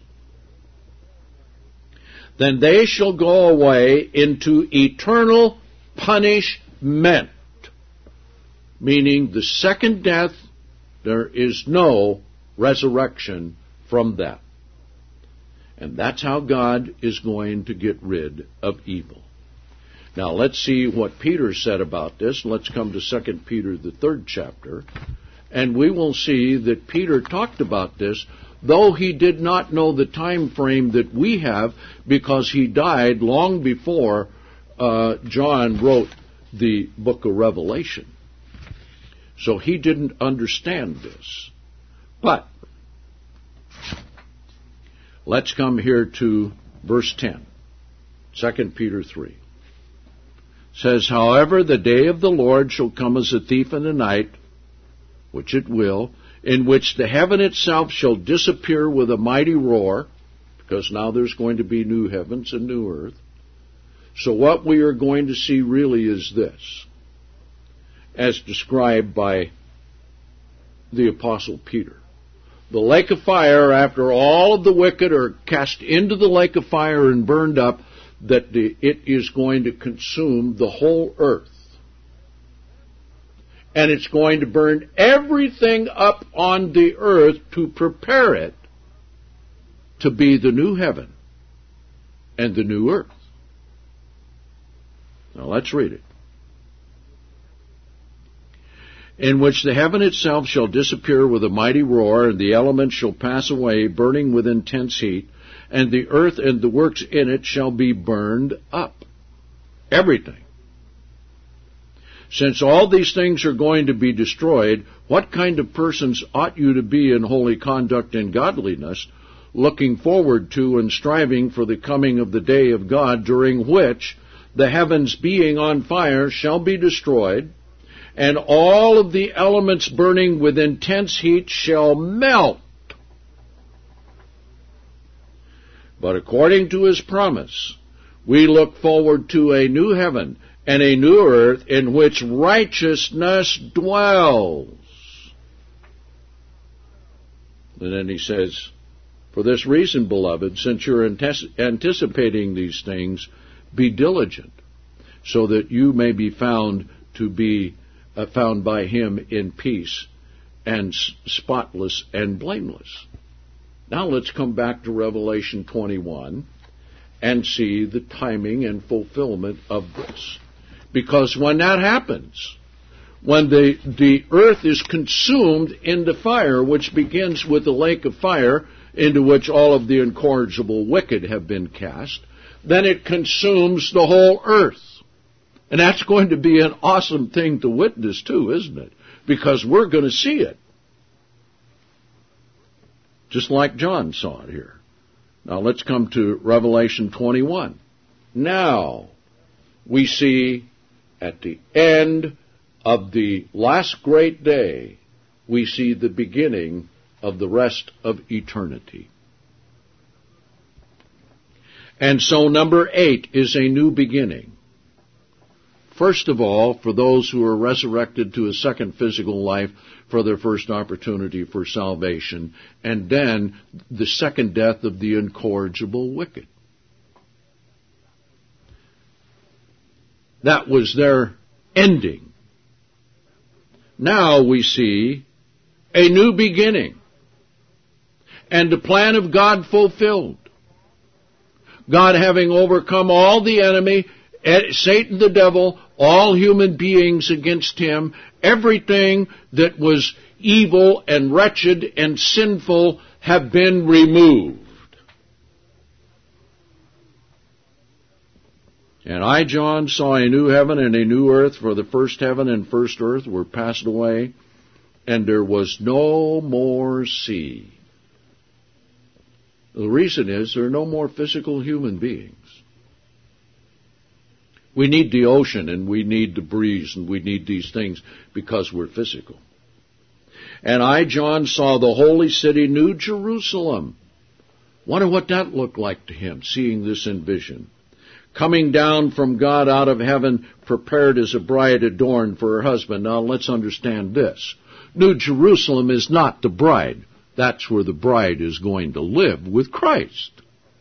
Then they shall go away into eternal punishment. Meaning the second death, there is no resurrection from that. And that's how God is going to get rid of evil. Now let's see what Peter said about this. Let's come to Second Peter, the third chapter, And we will see that Peter talked about this, though he did not know the time frame that we have, because he died long before uh, John wrote the book of Revelation. So he didn't understand this. But let's come here to verse ten. Second Peter three. It says, however, the day of the Lord shall come as a thief in the night, which it will, in which the heaven itself shall disappear with a mighty roar, because now there's going to be new heavens and new earth. So what we are going to see really is this, as described by the Apostle Peter. The lake of fire, after all of the wicked are cast into the lake of fire and burned up, that the, it is going to consume the whole earth. And it's going to burn everything up on the earth to prepare it to be the new heaven and the new earth. Now let's read it. In which the heaven itself shall disappear with a mighty roar, and the elements shall pass away, burning with intense heat, and the earth and the works in it shall be burned up. Everything. Since all these things are going to be destroyed, what kind of persons ought you to be in holy conduct and godliness, looking forward to and striving for the coming of the day of God, during which the heavens being on fire shall be destroyed, and all of the elements burning with intense heat shall melt. But according to his promise, we look forward to a new heaven and a new earth in which righteousness dwells. And then he says, for this reason, beloved, since you're anticipating these things, be diligent, so that you may be found to be uh, found by him in peace and spotless and blameless. Now let's come back to Revelation twenty-one and see the timing and fulfillment of this. Because when that happens, when the, the earth is consumed into fire, which begins with the lake of fire, into which all of the incorrigible wicked have been cast, then it consumes the whole earth. And that's going to be an awesome thing to witness too, isn't it? Because we're going to see it. Just like John saw it here. Now let's come to Revelation twenty-one. Now we see at the end of the last great day, we see the beginning of the rest of eternity. And so number eight is a new beginning. First of all, for those who are resurrected to a second physical life for their first opportunity for salvation, and then the second death of the incorrigible wicked. That was their ending. Now we see a new beginning and the plan of God fulfilled. God having overcome all the enemy, Satan the devil, all human beings against him, everything that was evil and wretched and sinful have been removed. And I, John, saw a new heaven and a new earth, for the first heaven and first earth were passed away, and there was no more sea. The reason is there are no more physical human beings. We need the ocean, and we need the breeze, and we need these things because we're physical. And I, John, saw the holy city, New Jerusalem. Wonder what that looked like to him, seeing this in vision. Coming down from God out of heaven, prepared as a bride adorned for her husband. Now let's understand this. New Jerusalem is not the bride. That's where the bride is going to live with Christ.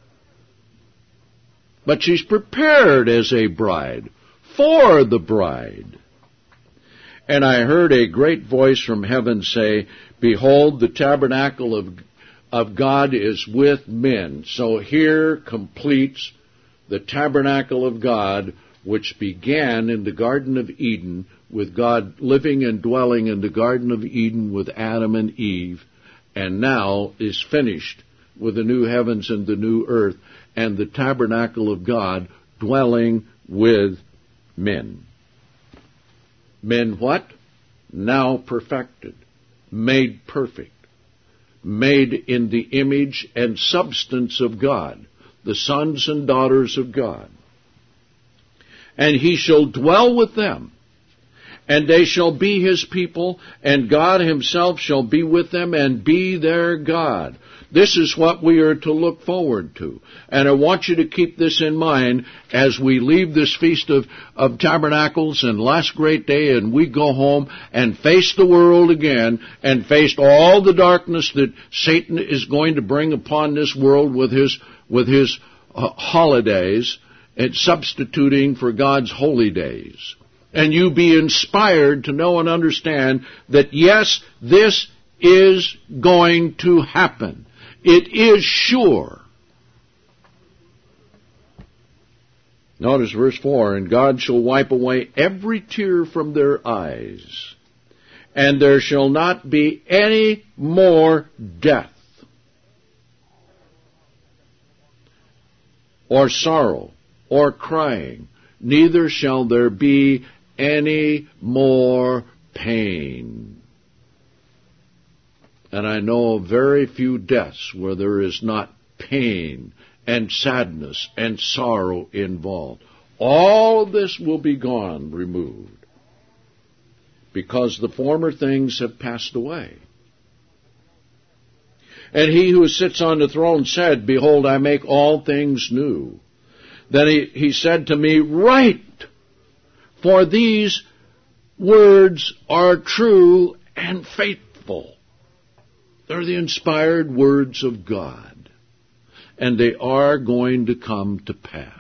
But she's prepared as a bride for the bride. And I heard a great voice from heaven say, behold, the tabernacle of, of God is with men. So here completes the tabernacle of God, which began in the Garden of Eden with God living and dwelling in the Garden of Eden with Adam and Eve, and now is finished with the new heavens and the new earth, and the tabernacle of God dwelling with men. Men what? Now perfected, made perfect, made in the image and substance of God, the sons and daughters of God. And he shall dwell with them, and they shall be his people, and God himself shall be with them and be their God. This is what we are to look forward to. And I want you to keep this in mind as we leave this Feast of, of Tabernacles and last great day, and we go home and face the world again and face all the darkness that Satan is going to bring upon this world with his, with his uh, holidays, and substituting for God's holy days. And you be inspired to know and understand that, yes, this is going to happen. It is sure. Notice verse four, and God shall wipe away every tear from their eyes, and there shall not be any more death, or sorrow, or crying, neither shall there be any more pain. And I know of very few deaths where there is not pain and sadness and sorrow involved. All of this will be gone, removed, because the former things have passed away. And he who sits on the throne said, behold, I make all things new. Then he, he said to me, write, for these words are true and faithful. They're the inspired words of God, and they are going to come to pass.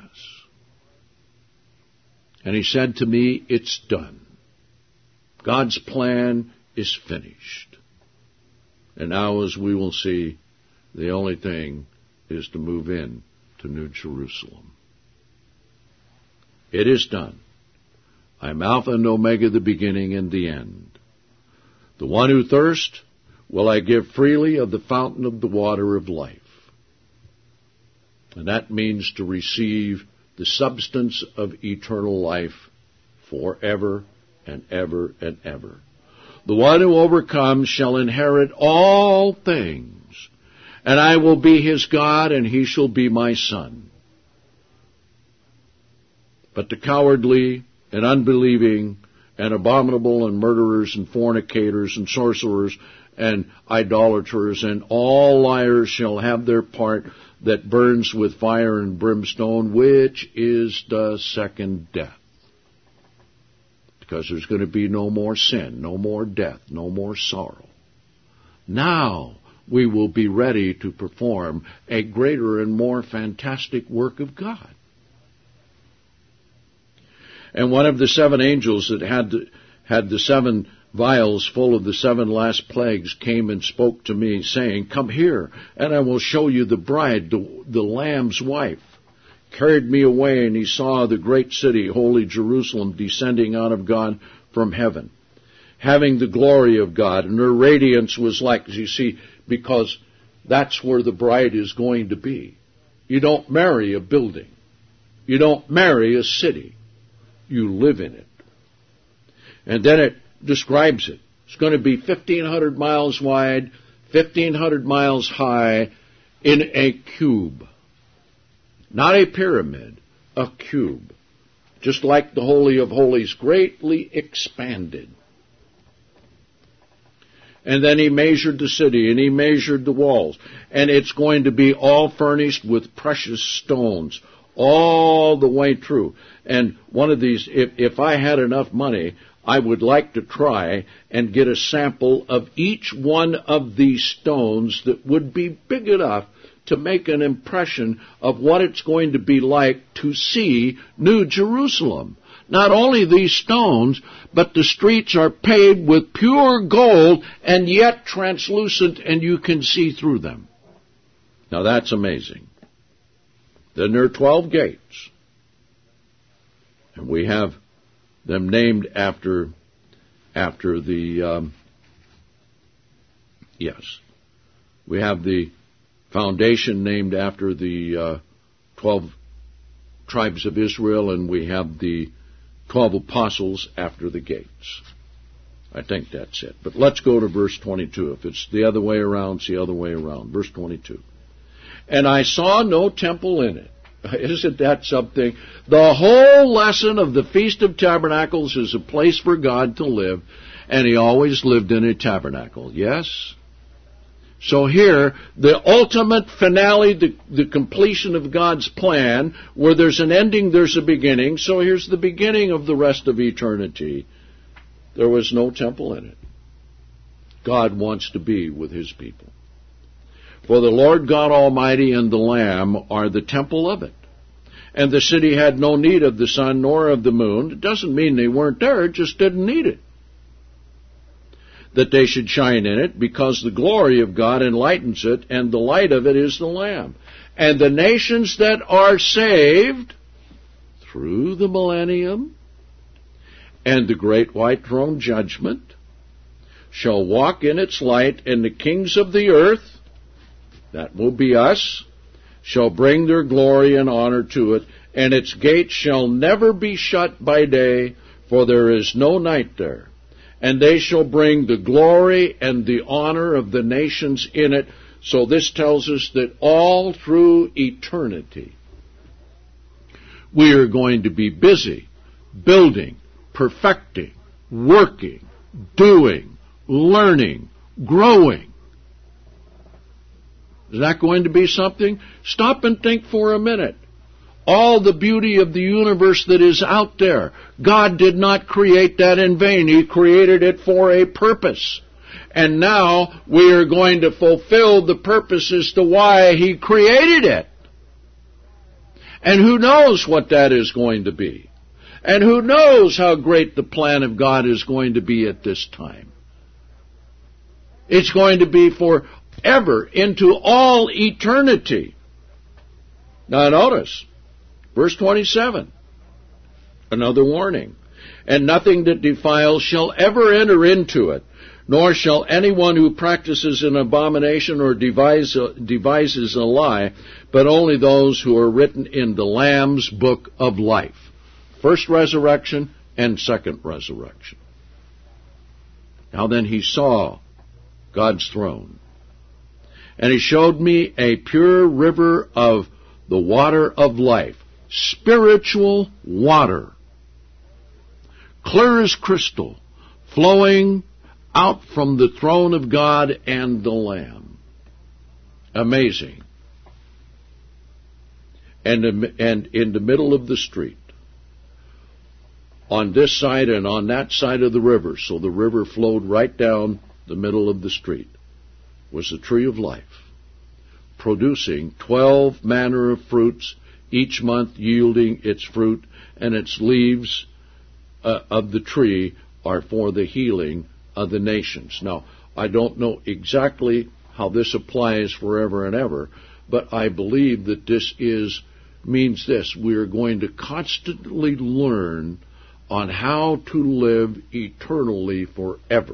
And he said to me, it's done. God's plan is finished. And now, as we will see, the only thing is to move in to New Jerusalem. It is done. I am Alpha and Omega, the beginning and the end. The one who thirsts, will I give freely of the fountain of the water of life. And that means to receive the substance of eternal life forever and ever and ever. The one who overcomes shall inherit all things, and I will be his God, and he shall be my son. But the cowardly and unbelieving and abominable and murderers and fornicators and sorcerers and idolaters and all liars shall have their part that burns with fire and brimstone, which is the second death. Because there's going to be no more sin, no more death, no more sorrow. Now we will be ready to perform a greater and more fantastic work of God. And one of the seven angels that had the, had the seven vials full of the seven last plagues came and spoke to me, saying, come here, and I will show you the bride, the, the Lamb's wife. Carried me away, and he saw the great city, holy Jerusalem, descending out of God from heaven, having the glory of God. And her radiance was like, you see, because that's where the bride is going to be. You don't marry a building. You don't marry a city. You live in it. And then it describes it. It's going to be fifteen hundred miles wide, fifteen hundred miles high, in a cube. Not a pyramid, a cube. Just like the Holy of Holies, greatly expanded. And then he measured the city, and he measured the walls. And it's going to be all furnished with precious stones, all the way through. And one of these, if, if I had enough money, I would like to try and get a sample of each one of these stones that would be big enough to make an impression of what it's going to be like to see New Jerusalem. Not only these stones, but the streets are paved with pure gold and yet translucent, and you can see through them. Now that's amazing. Then there are twelve gates. And we have them named after after the, um, yes, we have the foundation named after the uh, twelve tribes of Israel, and we have the twelve apostles after the gates. I think that's it. But let's go to verse twenty-two. If it's the other way around, it's the other way around. Verse twenty-two. And I saw no temple in it. Isn't that something? The whole lesson of the Feast of Tabernacles is a place for God to live, and He always lived in a tabernacle. Yes? So here, the ultimate finale, the, the completion of God's plan, where there's an ending, there's a beginning. So here's the beginning of the rest of eternity. There was no temple in it. God wants to be with His people. For the Lord God Almighty and the Lamb are the temple of it. And the city had no need of the sun nor of the moon. It doesn't mean they weren't there, it just didn't need it, that they should shine in it, because the glory of God enlightens it, and the light of it is the Lamb. And the nations that are saved through the millennium and the great white throne judgment shall walk in its light, and the kings of the earth, that will be us, shall bring their glory and honor to it, and its gates shall never be shut by day, for there is no night there. And they shall bring the glory and the honor of the nations in it. So this tells us that all through eternity, we are going to be busy, building, perfecting, working, doing, learning, growing. Is that going to be something? Stop and think for a minute. All the beauty of the universe that is out there, God did not create that in vain. He created it for a purpose. And now we are going to fulfill the purpose as to why He created it. And who knows what that is going to be? And who knows how great the plan of God is going to be at this time? It's going to be forever, into all eternity. Now notice, verse twenty-seven, another warning. And nothing that defiles shall ever enter into it, nor shall anyone who practices an abomination or devise, uh, devises a lie, but only those who are written in the Lamb's book of life. First resurrection and second resurrection. Now then he saw God's throne, and He showed me a pure river of the water of life, spiritual water, clear as crystal, flowing out from the throne of God and the Lamb. Amazing. And, and in the middle of the street, on this side and on that side of the river, so the river flowed right down the middle of the street, was the tree of life, producing twelve manner of fruits, each month yielding its fruit, and its leaves uh, of the tree are for the healing of the nations. Now, I don't know exactly how this applies forever and ever, but I believe that this is means this: we are going to constantly learn on how to live eternally forever.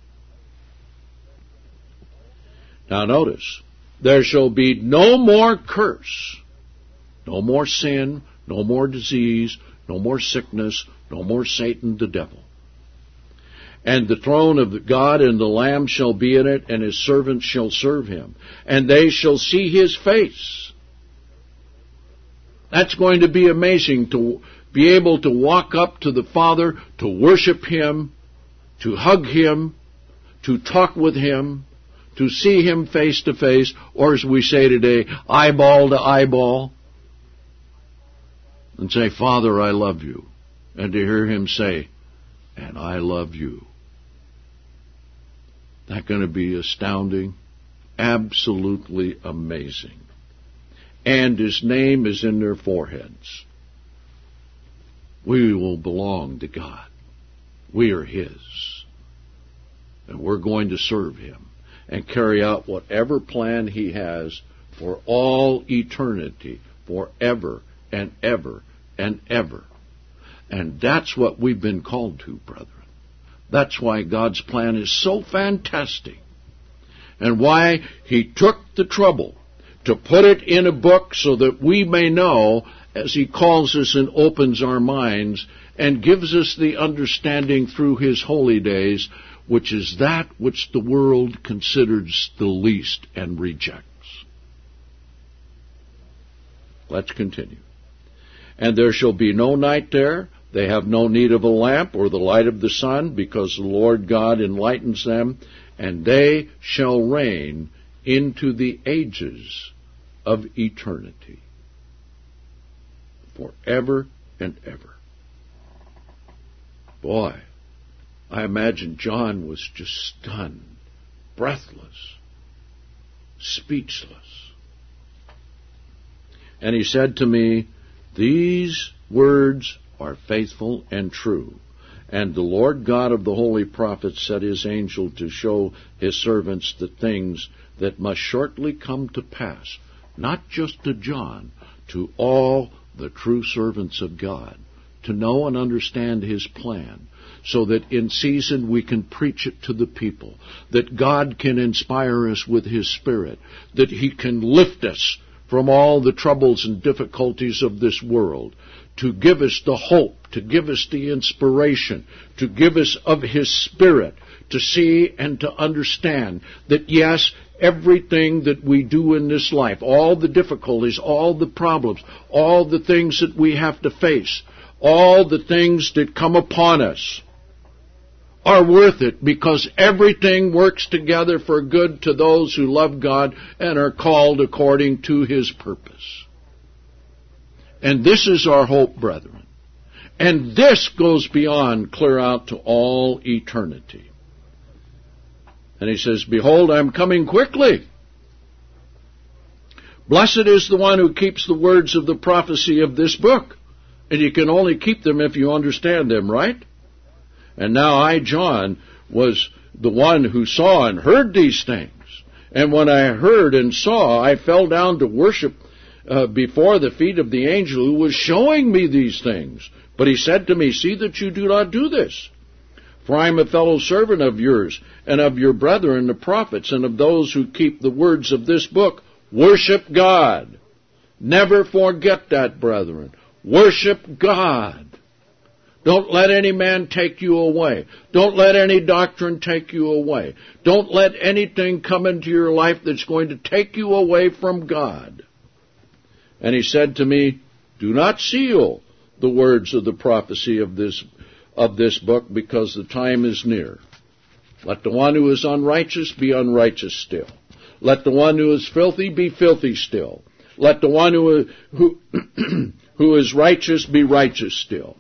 Now notice, there shall be no more curse, no more sin, no more disease, no more sickness, no more Satan the devil. And the throne of God and the Lamb shall be in it, and His servants shall serve Him, and they shall see His face. That's going to be amazing, to be able to walk up to the Father, to worship Him, to hug Him, to talk with Him, to see Him face to face, or as we say today, eyeball to eyeball, and say, Father, I love you, and to hear Him say, and I love you. That's going to be astounding, absolutely amazing. And His name is in their foreheads. We will belong to God. We are His. And we're going to serve Him and carry out whatever plan He has for all eternity, forever and ever and ever. And that's what we've been called to, brethren. That's why God's plan is so fantastic, and why He took the trouble to put it in a book so that we may know, as He calls us and opens our minds and gives us the understanding through His holy days, which is that which the world considers the least and rejects. Let's continue. And there shall be no night there. They have no need of a lamp or the light of the sun, because the Lord God enlightens them, and they shall reign into the ages of eternity, forever and ever. Boy, I imagine John was just stunned, breathless, speechless. And he said to me, these words are faithful and true. And the Lord God of the holy prophets set His angel to show His servants the things that must shortly come to pass, not just to John, to all the true servants of God, to know and understand His plan, so that in season we can preach it to the people, that God can inspire us with His Spirit, that He can lift us from all the troubles and difficulties of this world, to give us the hope, to give us the inspiration, to give us of His Spirit, to see and to understand that, yes, everything that we do in this life, all the difficulties, all the problems, all the things that we have to face, all the things that come upon us, are worth it, because everything works together for good to those who love God and are called according to His purpose. And this is our hope, brethren. And this goes beyond, clear out to all eternity. And he says, behold, I am coming quickly. Blessed is the one who keeps the words of the prophecy of this book. And you can only keep them if you understand them, right? And now I, John, was the one who saw and heard these things. And when I heard and saw, I fell down to worship uh, before the feet of the angel who was showing me these things. But he said to me, see that you do not do this. For I am a fellow servant of yours, and of your brethren the prophets, and of those who keep the words of this book. Worship God. Never forget that, brethren. Worship God. Don't let any man take you away. Don't let any doctrine take you away. Don't let anything come into your life that's going to take you away from God. And he said to me, do not seal the words of the prophecy of this of this book, because the time is near. Let the one who is unrighteous be unrighteous still. Let the one who is filthy be filthy still. Let the one who who, who is righteous be righteous still.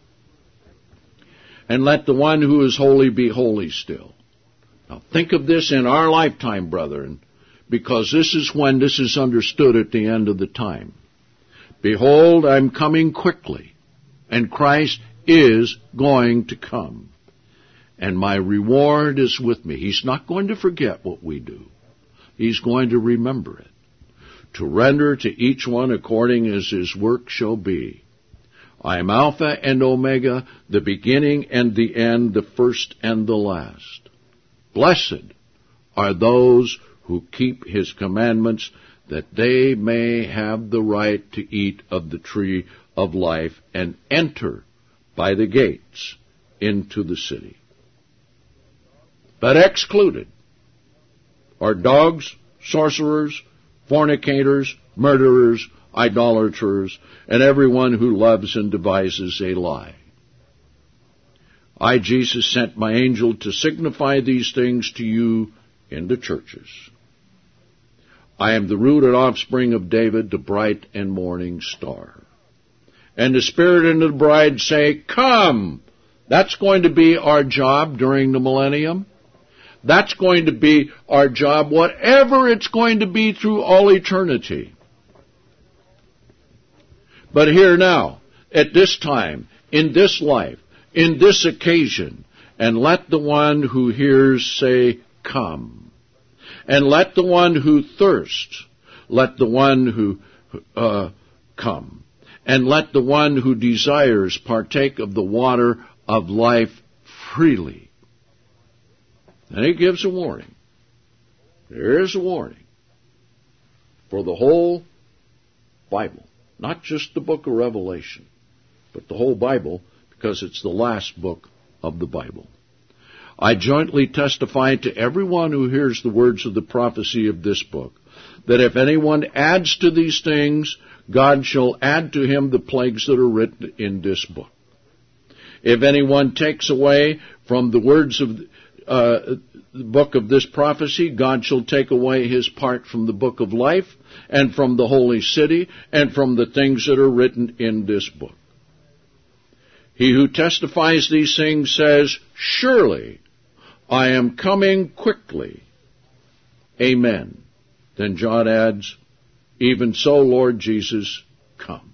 And let the one who is holy be holy still. Now think of this in our lifetime, brethren, because this is when this is understood at the end of the time. Behold, I'm coming quickly, and Christ is going to come, and my reward is with me. He's not going to forget what we do. He's going to remember it, to render to each one according as his work shall be. I am Alpha and Omega, the beginning and the end, the first and the last. Blessed are those who keep His commandments, that they may have the right to eat of the tree of life and enter by the gates into the city. But excluded are dogs, sorcerers, fornicators, murderers, idolaters, and everyone who loves and devises a lie. I, Jesus, sent my angel to signify these things to you in the churches. I am the root and offspring of David, the bright and morning star. And the Spirit and the bride say, come. That's going to be our job during the millennium. That's going to be our job, whatever it's going to be through all eternity. But here now, at this time, in this life, in this occasion, and let the one who hears say, come. And let the one who thirsts, let the one who uh, come. And let the one who desires partake of the water of life freely. And he gives a warning. There is a warning for the whole Bible, not just the book of Revelation, but the whole Bible, because it's the last book of the Bible. I jointly testify to everyone who hears the words of the prophecy of this book, that if anyone adds to these things, God shall add to him the plagues that are written in this book. If anyone takes away from the words of uh, the book of this prophecy, God shall take away his part from the book of life, and from the holy city, and from the things that are written in this book. He who testifies these things says, surely I am coming quickly. Amen. Then John adds, even so, Lord Jesus, come.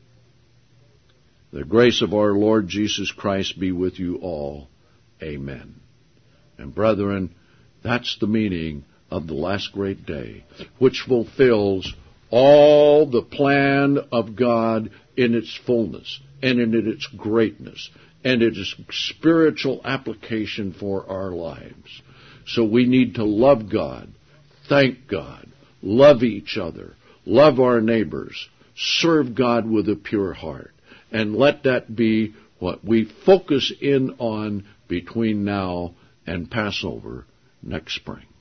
The grace of our Lord Jesus Christ be with you all. Amen. And brethren, that's the meaning of the last great day, which fulfills all the plan of God in its fullness and in its greatness and its spiritual application for our lives. So we need to love God, thank God, love each other, love our neighbors, serve God with a pure heart, and let that be what we focus in on between now and Passover next spring.